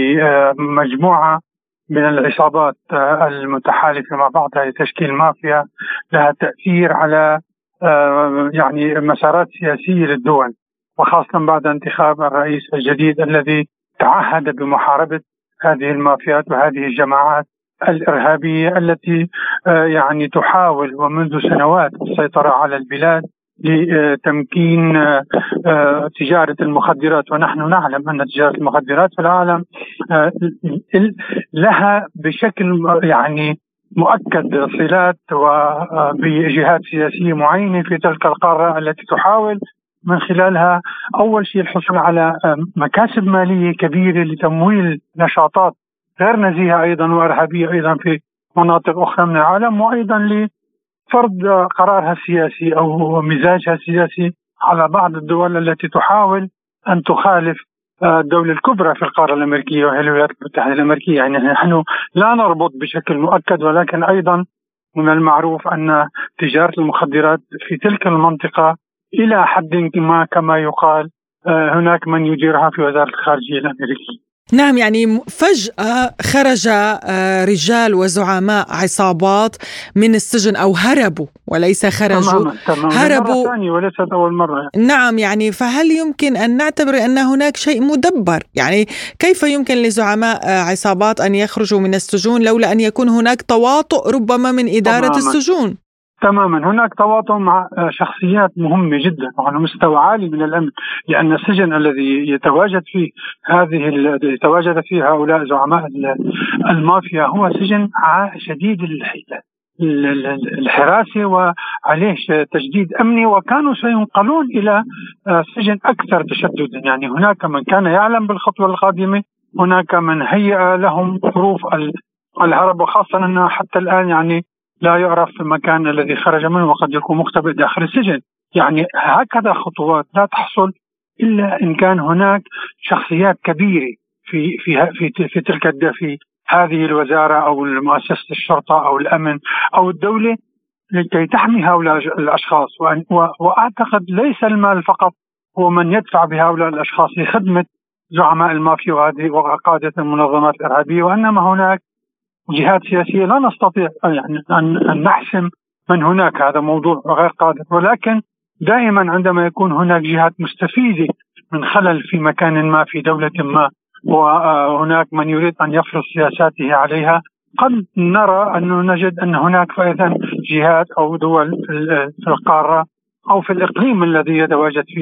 لمجموعة من العصابات المتحالفة مع بعضها لتشكيل مافيا لها تأثير على يعني مسارات سياسية للدول، وخاصة بعد انتخاب الرئيس الجديد الذي تعهد بمحاربة هذه المافيات وهذه الجماعات الإرهابية التي يعني تحاول ومنذ سنوات السيطرة على البلاد لتمكين تجارة المخدرات. ونحن نعلم أن تجارة المخدرات في العالم لها بشكل يعني مؤكد صلات وبجهات سياسية معينة في تلك القارة التي تحاول من خلالها أول شيء الحصول على مكاسب مالية كبيرة لتمويل نشاطات غير نزيهة أيضا وإرهابية أيضا في مناطق أخرى من العالم، وأيضا لفرض قرارها السياسي أو مزاجها السياسي على بعض الدول التي تحاول أن تخالف الدولة الكبرى في القارة الأمريكية وهي الولايات المتحدة الأمريكية. يعني نحن لا نربط بشكل مؤكد، ولكن أيضا من المعروف أن تجارة المخدرات في تلك المنطقة إلى حد ما كما يقال هناك من يديرها في وزارة الخارجية الأمريكية. نعم، يعني فجأة خرج رجال وزعماء عصابات من السجن أو هربوا وليس خرجوا. تماما تماما. هربوا مرة ثانية وليست أول مرة يعني. نعم، يعني فهل يمكن أن نعتبر أن هناك شيء مدبر؟ يعني كيف يمكن لزعماء عصابات أن يخرجوا من السجون لولا أن يكون هناك تواطؤ ربما من إدارة تماما. السجون؟ تماما، هناك تواطؤ مع شخصيات مهمة جدا وعلى مستوى عالي من الأمن، لأن السجن الذي يتواجد فيه هذه يتواجد فيه هؤلاء زعماء المافيا هو سجن شديد الحراسة وعليه تجديد أمني، وكانوا سينقلون إلى سجن أكثر تشددا. يعني هناك من كان يعلم بالخطوة القادمة، هناك من هيأ لهم ظروف الهرب، وخاصة أنه حتى الآن يعني لا يعرف المكان الذي خرج منه وقد يكون مختبئ داخل السجن. يعني هكذا خطوات لا تحصل إلا إن كان هناك شخصيات كبيرة في في في في تلك في هذه الوزارة أو مؤسسة الشرطة أو الأمن أو الدولة لكي تحمي هؤلاء الأشخاص. وأعتقد ليس المال فقط هو من يدفع بهؤلاء الأشخاص لخدمة زعماء المافيا وهذه وقادة المنظمات الإرهابية، وإنما هناك جهات سياسية لا نستطيع يعني أن نحسم من هناك، هذا موضوع غير قادر. ولكن دائما عندما يكون هناك جهات مستفيدة من خلل في مكان ما في دولة ما وهناك من يريد أن يفرض سياساته عليها، قد نرى أنه نجد أن هناك فإذا جهات أو دول في القارة أو في الإقليم الذي يتواجد فيه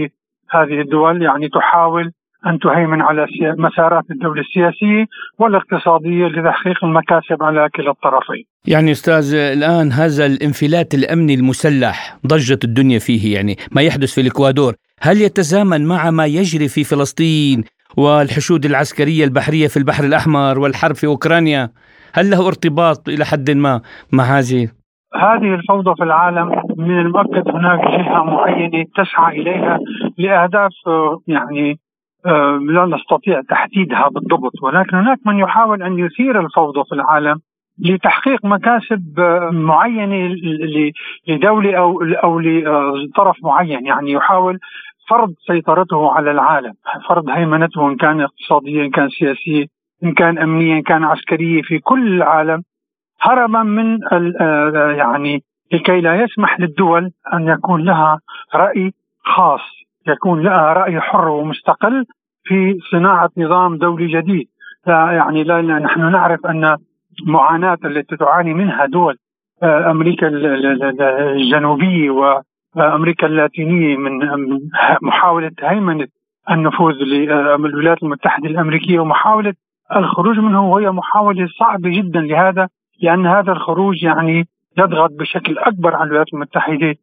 هذه الدول يعني تحاول أن تهيمن على مسارات الدولة السياسية والاقتصادية لتحقيق المكاسب على كلا الطرفين. يعني أستاذ، الآن هذا الانفلات الأمني المسلح ضجت الدنيا فيه، يعني ما يحدث في الإكوادور، هل يتزامن مع ما يجري في فلسطين والحشود العسكرية البحرية في البحر الأحمر والحرب في أوكرانيا؟ هل له ارتباط إلى حد ما مع هذه؟ هذه الفوضى في العالم من المؤكد هناك جهة معينة تسعى إليها لأهداف يعني لا نستطيع تحديدها بالضبط، ولكن هناك من يحاول أن يثير الفوضى في العالم لتحقيق مكاسب معينة لدولة أو أو لطرف معين، يعني يحاول فرض سيطرته على العالم، فرض هيمنته إن كان اقتصاديا، إن كان سياسيا، إن كان أمنيا، إن كان عسكريا في كل العالم، هربا من يعني لكي لا يسمح للدول أن يكون لها رأي خاص، يكون لها رأي حر ومستقل في صناعة نظام دولي جديد. لا يعني لا نحن نعرف أن معاناة التي تعاني منها دول أمريكا الجنوبية وأمريكا اللاتينية من محاولة هيمنة النفوذ للولايات المتحدة الأمريكية ومحاولة الخروج منه، وهي محاولة صعبة جدا لهذا، لأن هذا الخروج يعني يضغط بشكل أكبر على الولايات المتحدة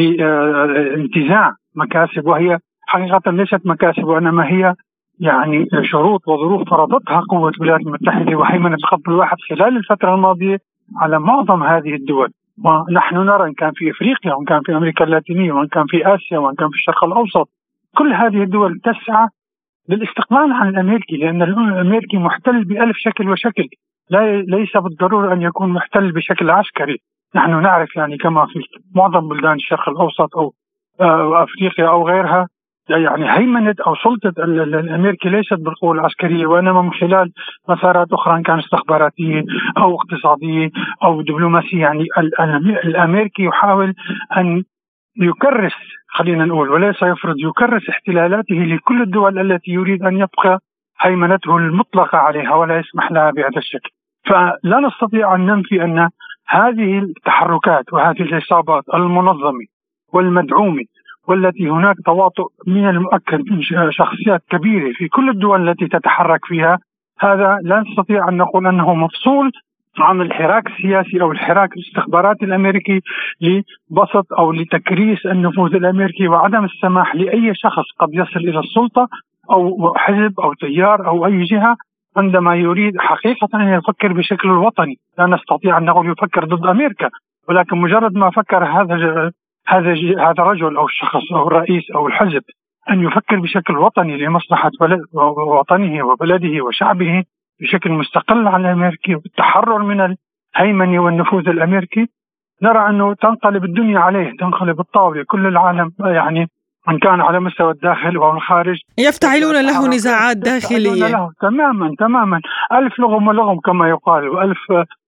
لانتزاع مكاسب، وهي حقيقة ليست مكاسب وإنما هي يعني شروط وظروف فرضتها قوة الولايات المتحدة وهيمنة الخط الواحد خلال الفترة الماضية على معظم هذه الدول. ونحن نرى إن كان في إفريقيا وإن كان في أمريكا اللاتينية وإن كان في آسيا وإن كان في الشرق الأوسط، كل هذه الدول تسعى للاستقلال عن الأمريكي، لأن الأمريكي محتل بألف شكل وشكل، لا ليس بالضرورة أن يكون محتل بشكل عسكري. نحن نعرف يعني كما في معظم بلدان الشرق الأوسط أو أفريقيا أو غيرها، يعني هيمنة أو سلطة الأمريكي ليست بالقوة العسكرية وإنما من خلال مسارات أخرى، إن كان استخباراتية أو اقتصادية أو دبلوماسية. يعني الأمريكي يحاول أن يكرس، خلينا نقول وليس يفرض، يكرس احتلالاته لكل الدول التي يريد أن يبقى هيمنته المطلقة عليها ولا يسمح لها بهذا الشكل. فلا نستطيع أن ننفي أن هذه التحركات وهذه العصابات المنظمة والمدعومة والتي هناك تواطؤ من المؤكد من شخصيات كبيرة في كل الدول التي تتحرك فيها، هذا لا نستطيع أن نقول أنه مفصول عن الحراك السياسي أو الحراك الاستخباراتي الأمريكي لبسط أو لتكريس النفوذ الأمريكي وعدم السماح لأي شخص قد يصل إلى السلطة أو حزب أو تيار أو أي جهة عندما يريد حقيقة أن يفكر بشكل وطني. لا نستطيع أن نقول يفكر ضد أمريكا، ولكن مجرد ما فكر هذا هذا هذا الرجل أو الشخص أو الرئيس أو الحزب أن يفكر بشكل وطني لمصلحة وطنه وبلده وشعبه بشكل مستقل عن الأمريكي والتحرر من الهيمنة والنفوذ الأمريكي، نرى أنه تنقلب الدنيا عليه، تنقلب الطاولة، كل العالم يعني إن كان على مستوى الداخل أو الخارج يفتعلون له نزاعات داخلية. له تماما تماما ألف لغم ولغم كما يقال، وألف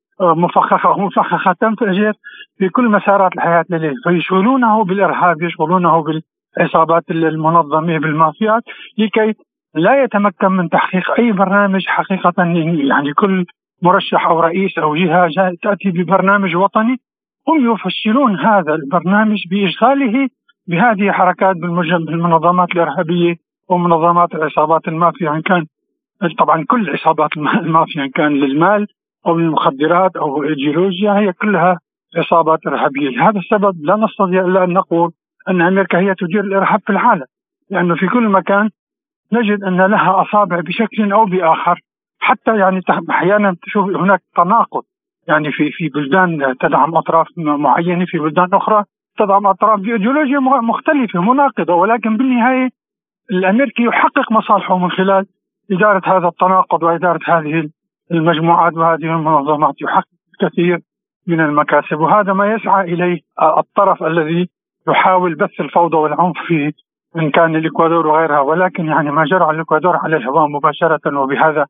مفخخة ومفخخة تنفجر في كل مسارات الحياة لليل، فيشغلونه بالإرهاب، يشغلونه بالعصابات المنظمة، بالمافيات، لكي لا يتمكن من تحقيق أي برنامج حقيقة. يعني كل مرشح أو رئيس أو جهة تأتي ببرنامج وطني، هم يفشلون هذا البرنامج بإشغاله بهذه حركات بالمنظمات الإرهابية ومنظمات العصابات المافيا، إن كان طبعا كل عصابات المافيا إن كان للمال أو للمخدرات أو الجيولوجيا، هي كلها عصابات إرهابية. لهذا السبب لا نستطيع إلا أن نقول أن أمريكا هي تدير الإرهاب في العالم، لأنه في كل مكان نجد أن لها أصابع بشكل أو بآخر. حتى يعني أحيانا تشوف هناك تناقض، يعني في في بلدان تدعم أطراف معينة، في بلدان أخرى تدعم أطراف بإيديولوجيا مختلفة مناقضة، ولكن بالنهاية الأمريكي يحقق مصالحه من خلال إدارة هذا التناقض وإدارة هذه المجموعات وهذه المنظمات، يحقق كثير من المكاسب، وهذا ما يسعى إليه الطرف الذي يحاول بث الفوضى والعنف في إن كان الإكوادور وغيرها. ولكن يعني ما جرى على الإكوادور على الهواء مباشرة وبهذا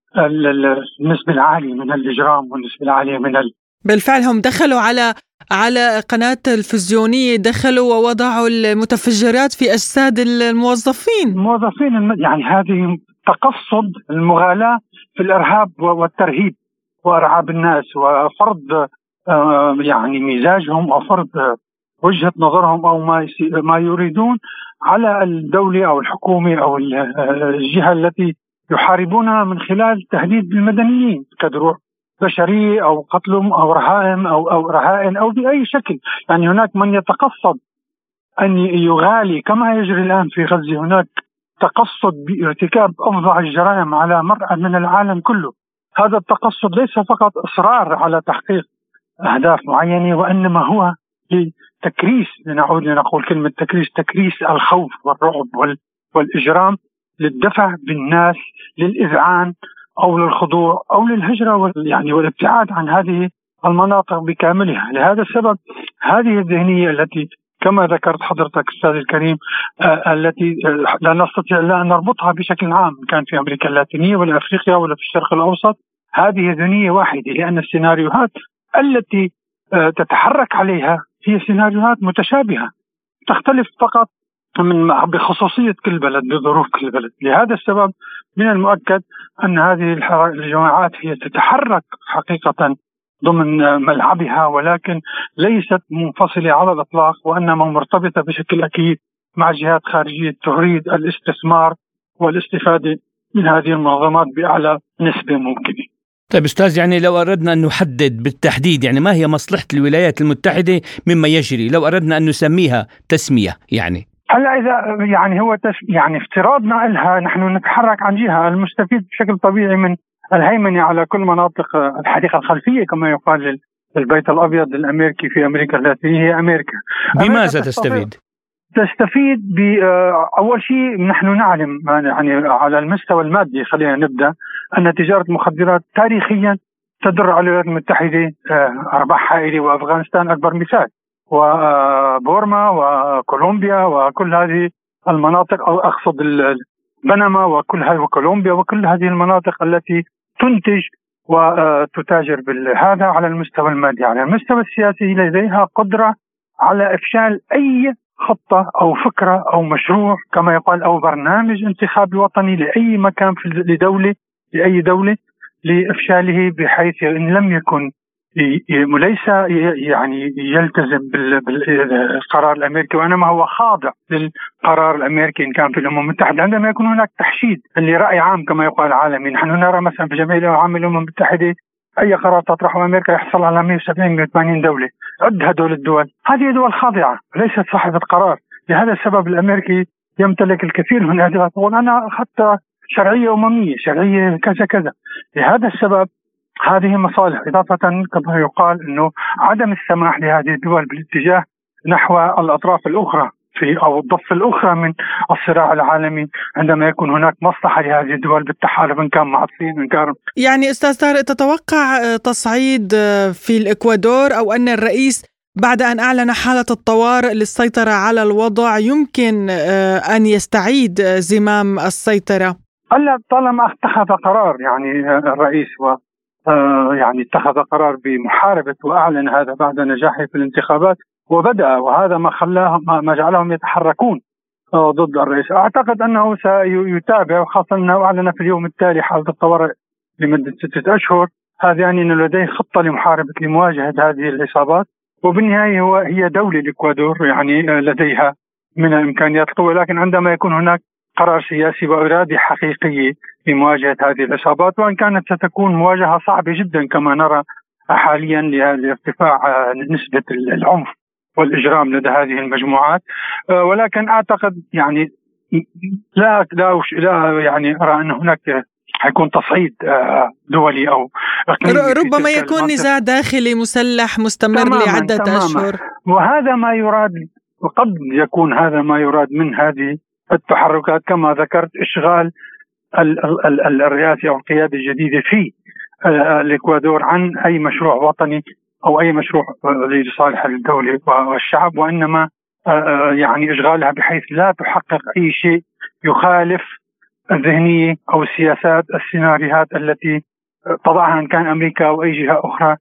النسبة العالية من الإجرام والنسبة العالية من ال... بالفعل هم دخلوا على على قناة التلفزيونية، دخلوا ووضعوا المتفجرات في أجساد الموظفين الموظفين يعني هذه تقصد المغالاة في الإرهاب والترهيب وإرعاب الناس وفرض يعني مزاجهم أو فرض وجهة نظرهم أو ما ما يريدون على الدولة أو الحكومة أو الجهة التي يحاربونها من خلال تهديد المدنيين كدروع بشرية أو قتلهم أو رهائن أو أو رهائن أو بأي شكل. يعني هناك من يتقصد أن يغالي كما يجري الآن في غزة، هناك تقصد بارتكاب أفظع الجرائم على مرأى من العالم كله. هذا التقصد ليس فقط إصرار على تحقيق أهداف معينة، وإنما هو لتكريس، لنعود لنقول كلمة تكريس، تكريس الخوف والرعب والإجرام للدفع بالناس للإذعان أو للخضوع أو للهجرة يعني والابتعاد عن هذه المناطق بكاملها. لهذا السبب هذه الذهنية التي كما ذكرت حضرتك أستاذ الكريم آه التي آه لا نستطيع لا أن نربطها بشكل عام كان في أمريكا اللاتينية ولا أفريقيا ولا في الشرق الأوسط، هذه ذهنية واحدة، لأن السيناريوهات التي آه تتحرك عليها هي سيناريوهات متشابهة تختلف فقط من بخصوصية كل بلد بظروف كل بلد. لهذا السبب من المؤكد أن هذه الجماعات هي تتحرك حقيقة ضمن ملعبها، ولكن ليست منفصلة على الإطلاق، وإنما مرتبطة بشكل أكيد مع جهات خارجية تريد الاستثمار والاستفادة من هذه المنظمات بأعلى نسبة ممكنة. طيب أستاذ، يعني لو أردنا أن نحدد بالتحديد يعني ما هي مصلحة الولايات المتحدة مما يجري، لو أردنا أن نسميها تسمية يعني هلا إذا يعني هو تش يعني افتراضنا لها نحن نتحرك عن جهة المستفيد بشكل طبيعي من الهيمنة على كل مناطق الحديقة الخلفية كما يقال للبيت الأبيض الأمريكي في أمريكا اللاتينية هي أمريكا. بماذا تستفيد؟ تستفيد بأول شيء نحن نعلم يعني على المستوى المادي، خلينا نبدأ أن تجارة المخدرات تاريخيا تدر على الولايات المتحدة أرباح هائلة، وأفغانستان أكبر مثال، وبورما وكولومبيا وكل هذه المناطق، أو أقصد بنما وكل هذه وكولومبيا وكل هذه المناطق التي تنتج وتتاجر بالهذا على المستوى المادي. على المستوى السياسي لديها قدرة على إفشال أي خطة أو فكرة أو مشروع كما يقال أو برنامج انتخابي وطني لأي مكان في لدولة لأي دولة لإفشاله، بحيث إن لم يكن ليس يعني يلتزم بالقرار الأمريكي، وإنما هو خاضع للقرار الأمريكي إن كان في الأمم المتحدة. عندما يكون هناك تحشيد لرأي عام كما يقال عالمي، نحن نرى مثلا في جمعية العامة للأمم المتحدة أي قرار تطرحه أمريكا يحصل على مئة وسبعين مئة وثمانين دولة، عدها دول الدول، هذه دول خاضعة ليست صاحبة قرار. لهذا السبب الأمريكي يمتلك الكثير من هذه القوى، أنا حتى شرعية أممية، شرعية كذا كذا. لهذا السبب هذه مصالح، إضافة كما يقال أنه عدم السماح لهذه الدول بالاتجاه نحو الأطراف الأخرى في أو الضفة الأخرى من الصراع العالمي عندما يكون هناك مصلحة لهذه الدول بالتحالف إن كان مع الصين إن كان. يعني أستاذ طارق، تتوقع تصعيد في الإكوادور أو أن الرئيس بعد أن أعلن حالة الطوارئ للسيطرة على الوضع يمكن أن يستعيد زمام السيطرة؟ ألا طالما اتخذ قرار يعني الرئيس و يعني اتخذ قرار بمحاربة وأعلن هذا بعد نجاحه في الانتخابات وبدأ، وهذا ما خلاهم ما جعلهم يتحركون ضد الرئيس. أعتقد أنه سيتابع، وخاصة أنه أعلن في اليوم التالي حالة الطوارئ لمدة ستة أشهر. هذا يعني أنه لديه خطة لمحاربة لمواجهة هذه العصابات، وبالنهاية هو هي دولة الإكوادور يعني لديها من الإمكانيات القوة، لكن عندما يكون هناك قرار سياسي وإرادة حقيقية لمواجهة هذه العصابات، وإن كانت ستكون مواجهة صعبة جدا كما نرى حاليا لارتفاع نسبة العنف والإجرام لدى هذه المجموعات، ولكن أعتقد يعني لا لا لا يعني أرى أن هناك حيكون تصعيد دولي أو ربما يكون نزاع داخلي مسلح مستمر تماماً لعدة تماماً. أشهر، وهذا ما يراد، وقد يكون هذا ما يراد من هذه التحركات كما ذكرت، إشغال ال ال ال الرئاسة أو القيادة الجديدة في الإكوادور عن أي مشروع وطني أو أي مشروع لصالح الدولة والشعب، وإنما يعني إشغالها بحيث لا تحقق أي شيء يخالف الذهنية أو السياسات السيناريوهات التي تضعها إن كان أمريكا أو أي جهة أخرى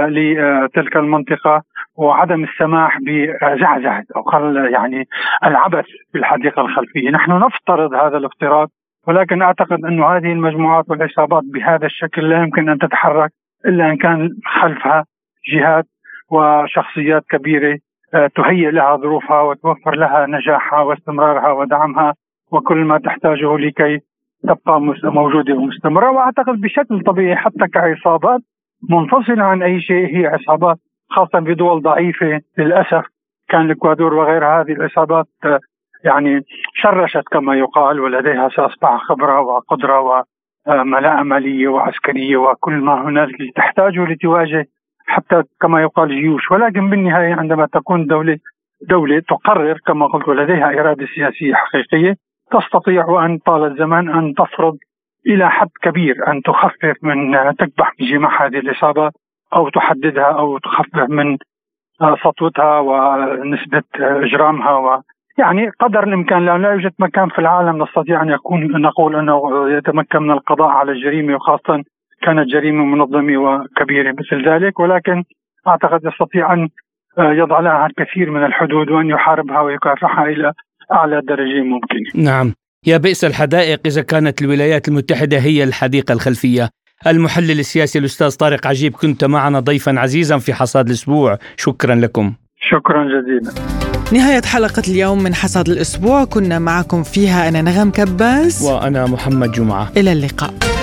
لتلك المنطقة، وعدم السماح بزعزعة أو يعني العبث في الحديقة الخلفية. نحن نفترض هذا الافتراض، ولكن أعتقد أن هذه المجموعات والعصابات بهذا الشكل لا يمكن أن تتحرك إلا أن كان خلفها جهات وشخصيات كبيرة تهيئ لها ظروفها وتوفر لها نجاحها واستمرارها ودعمها وكل ما تحتاجه لكي تبقى موجودة ومستمرة. وأعتقد بشكل طبيعي حتى كعصابات منفصلة عن أي شيء، هي عصابات خاصة بدول ضعيفة للأسف، كان الإكوادور وغير هذه العصابات يعني شرشت كما يقال، ولديها سأصبح خبرة وقدرة وملاءة مالية وعسكرية وكل ما هنالك تحتاجه لتواجه حتى كما يقال جيوش. ولكن بالنهاية عندما تكون دولة دولة تقرر كما قلت ولديها إرادة سياسية حقيقية، تستطيع أن طال الزمان أن تفرض إلى حد كبير، أن تخفف من تكبح بجماح هذه العصابات أو تحددها أو تخفف من سطوتها ونسبة إجرامها. و يعني قدر الإمكان، لأن لا يوجد مكان في العالم نستطيع أن يكون نقول أنه يتمكن من القضاء على الجريمة، وخاصة كانت جريمة منظمة وكبيرة مثل ذلك، ولكن أعتقد يستطيع أن يضع لها الكثير من الحدود وأن يحاربها ويكافحها إلى أعلى درجة ممكنة. نعم، يا بئس الحدائق إذا كانت الولايات المتحدة هي الحديقة الخلفية. المحلل السياسي الأستاذ طارق عجيب، كنت معنا ضيفا عزيزا في حصاد الأسبوع، شكرا لكم. شكرا جزيلا. نهاية حلقة اليوم من حصاد الأسبوع، كنا معكم فيها أنا نغم كباس وأنا محمد جمعة. إلى اللقاء.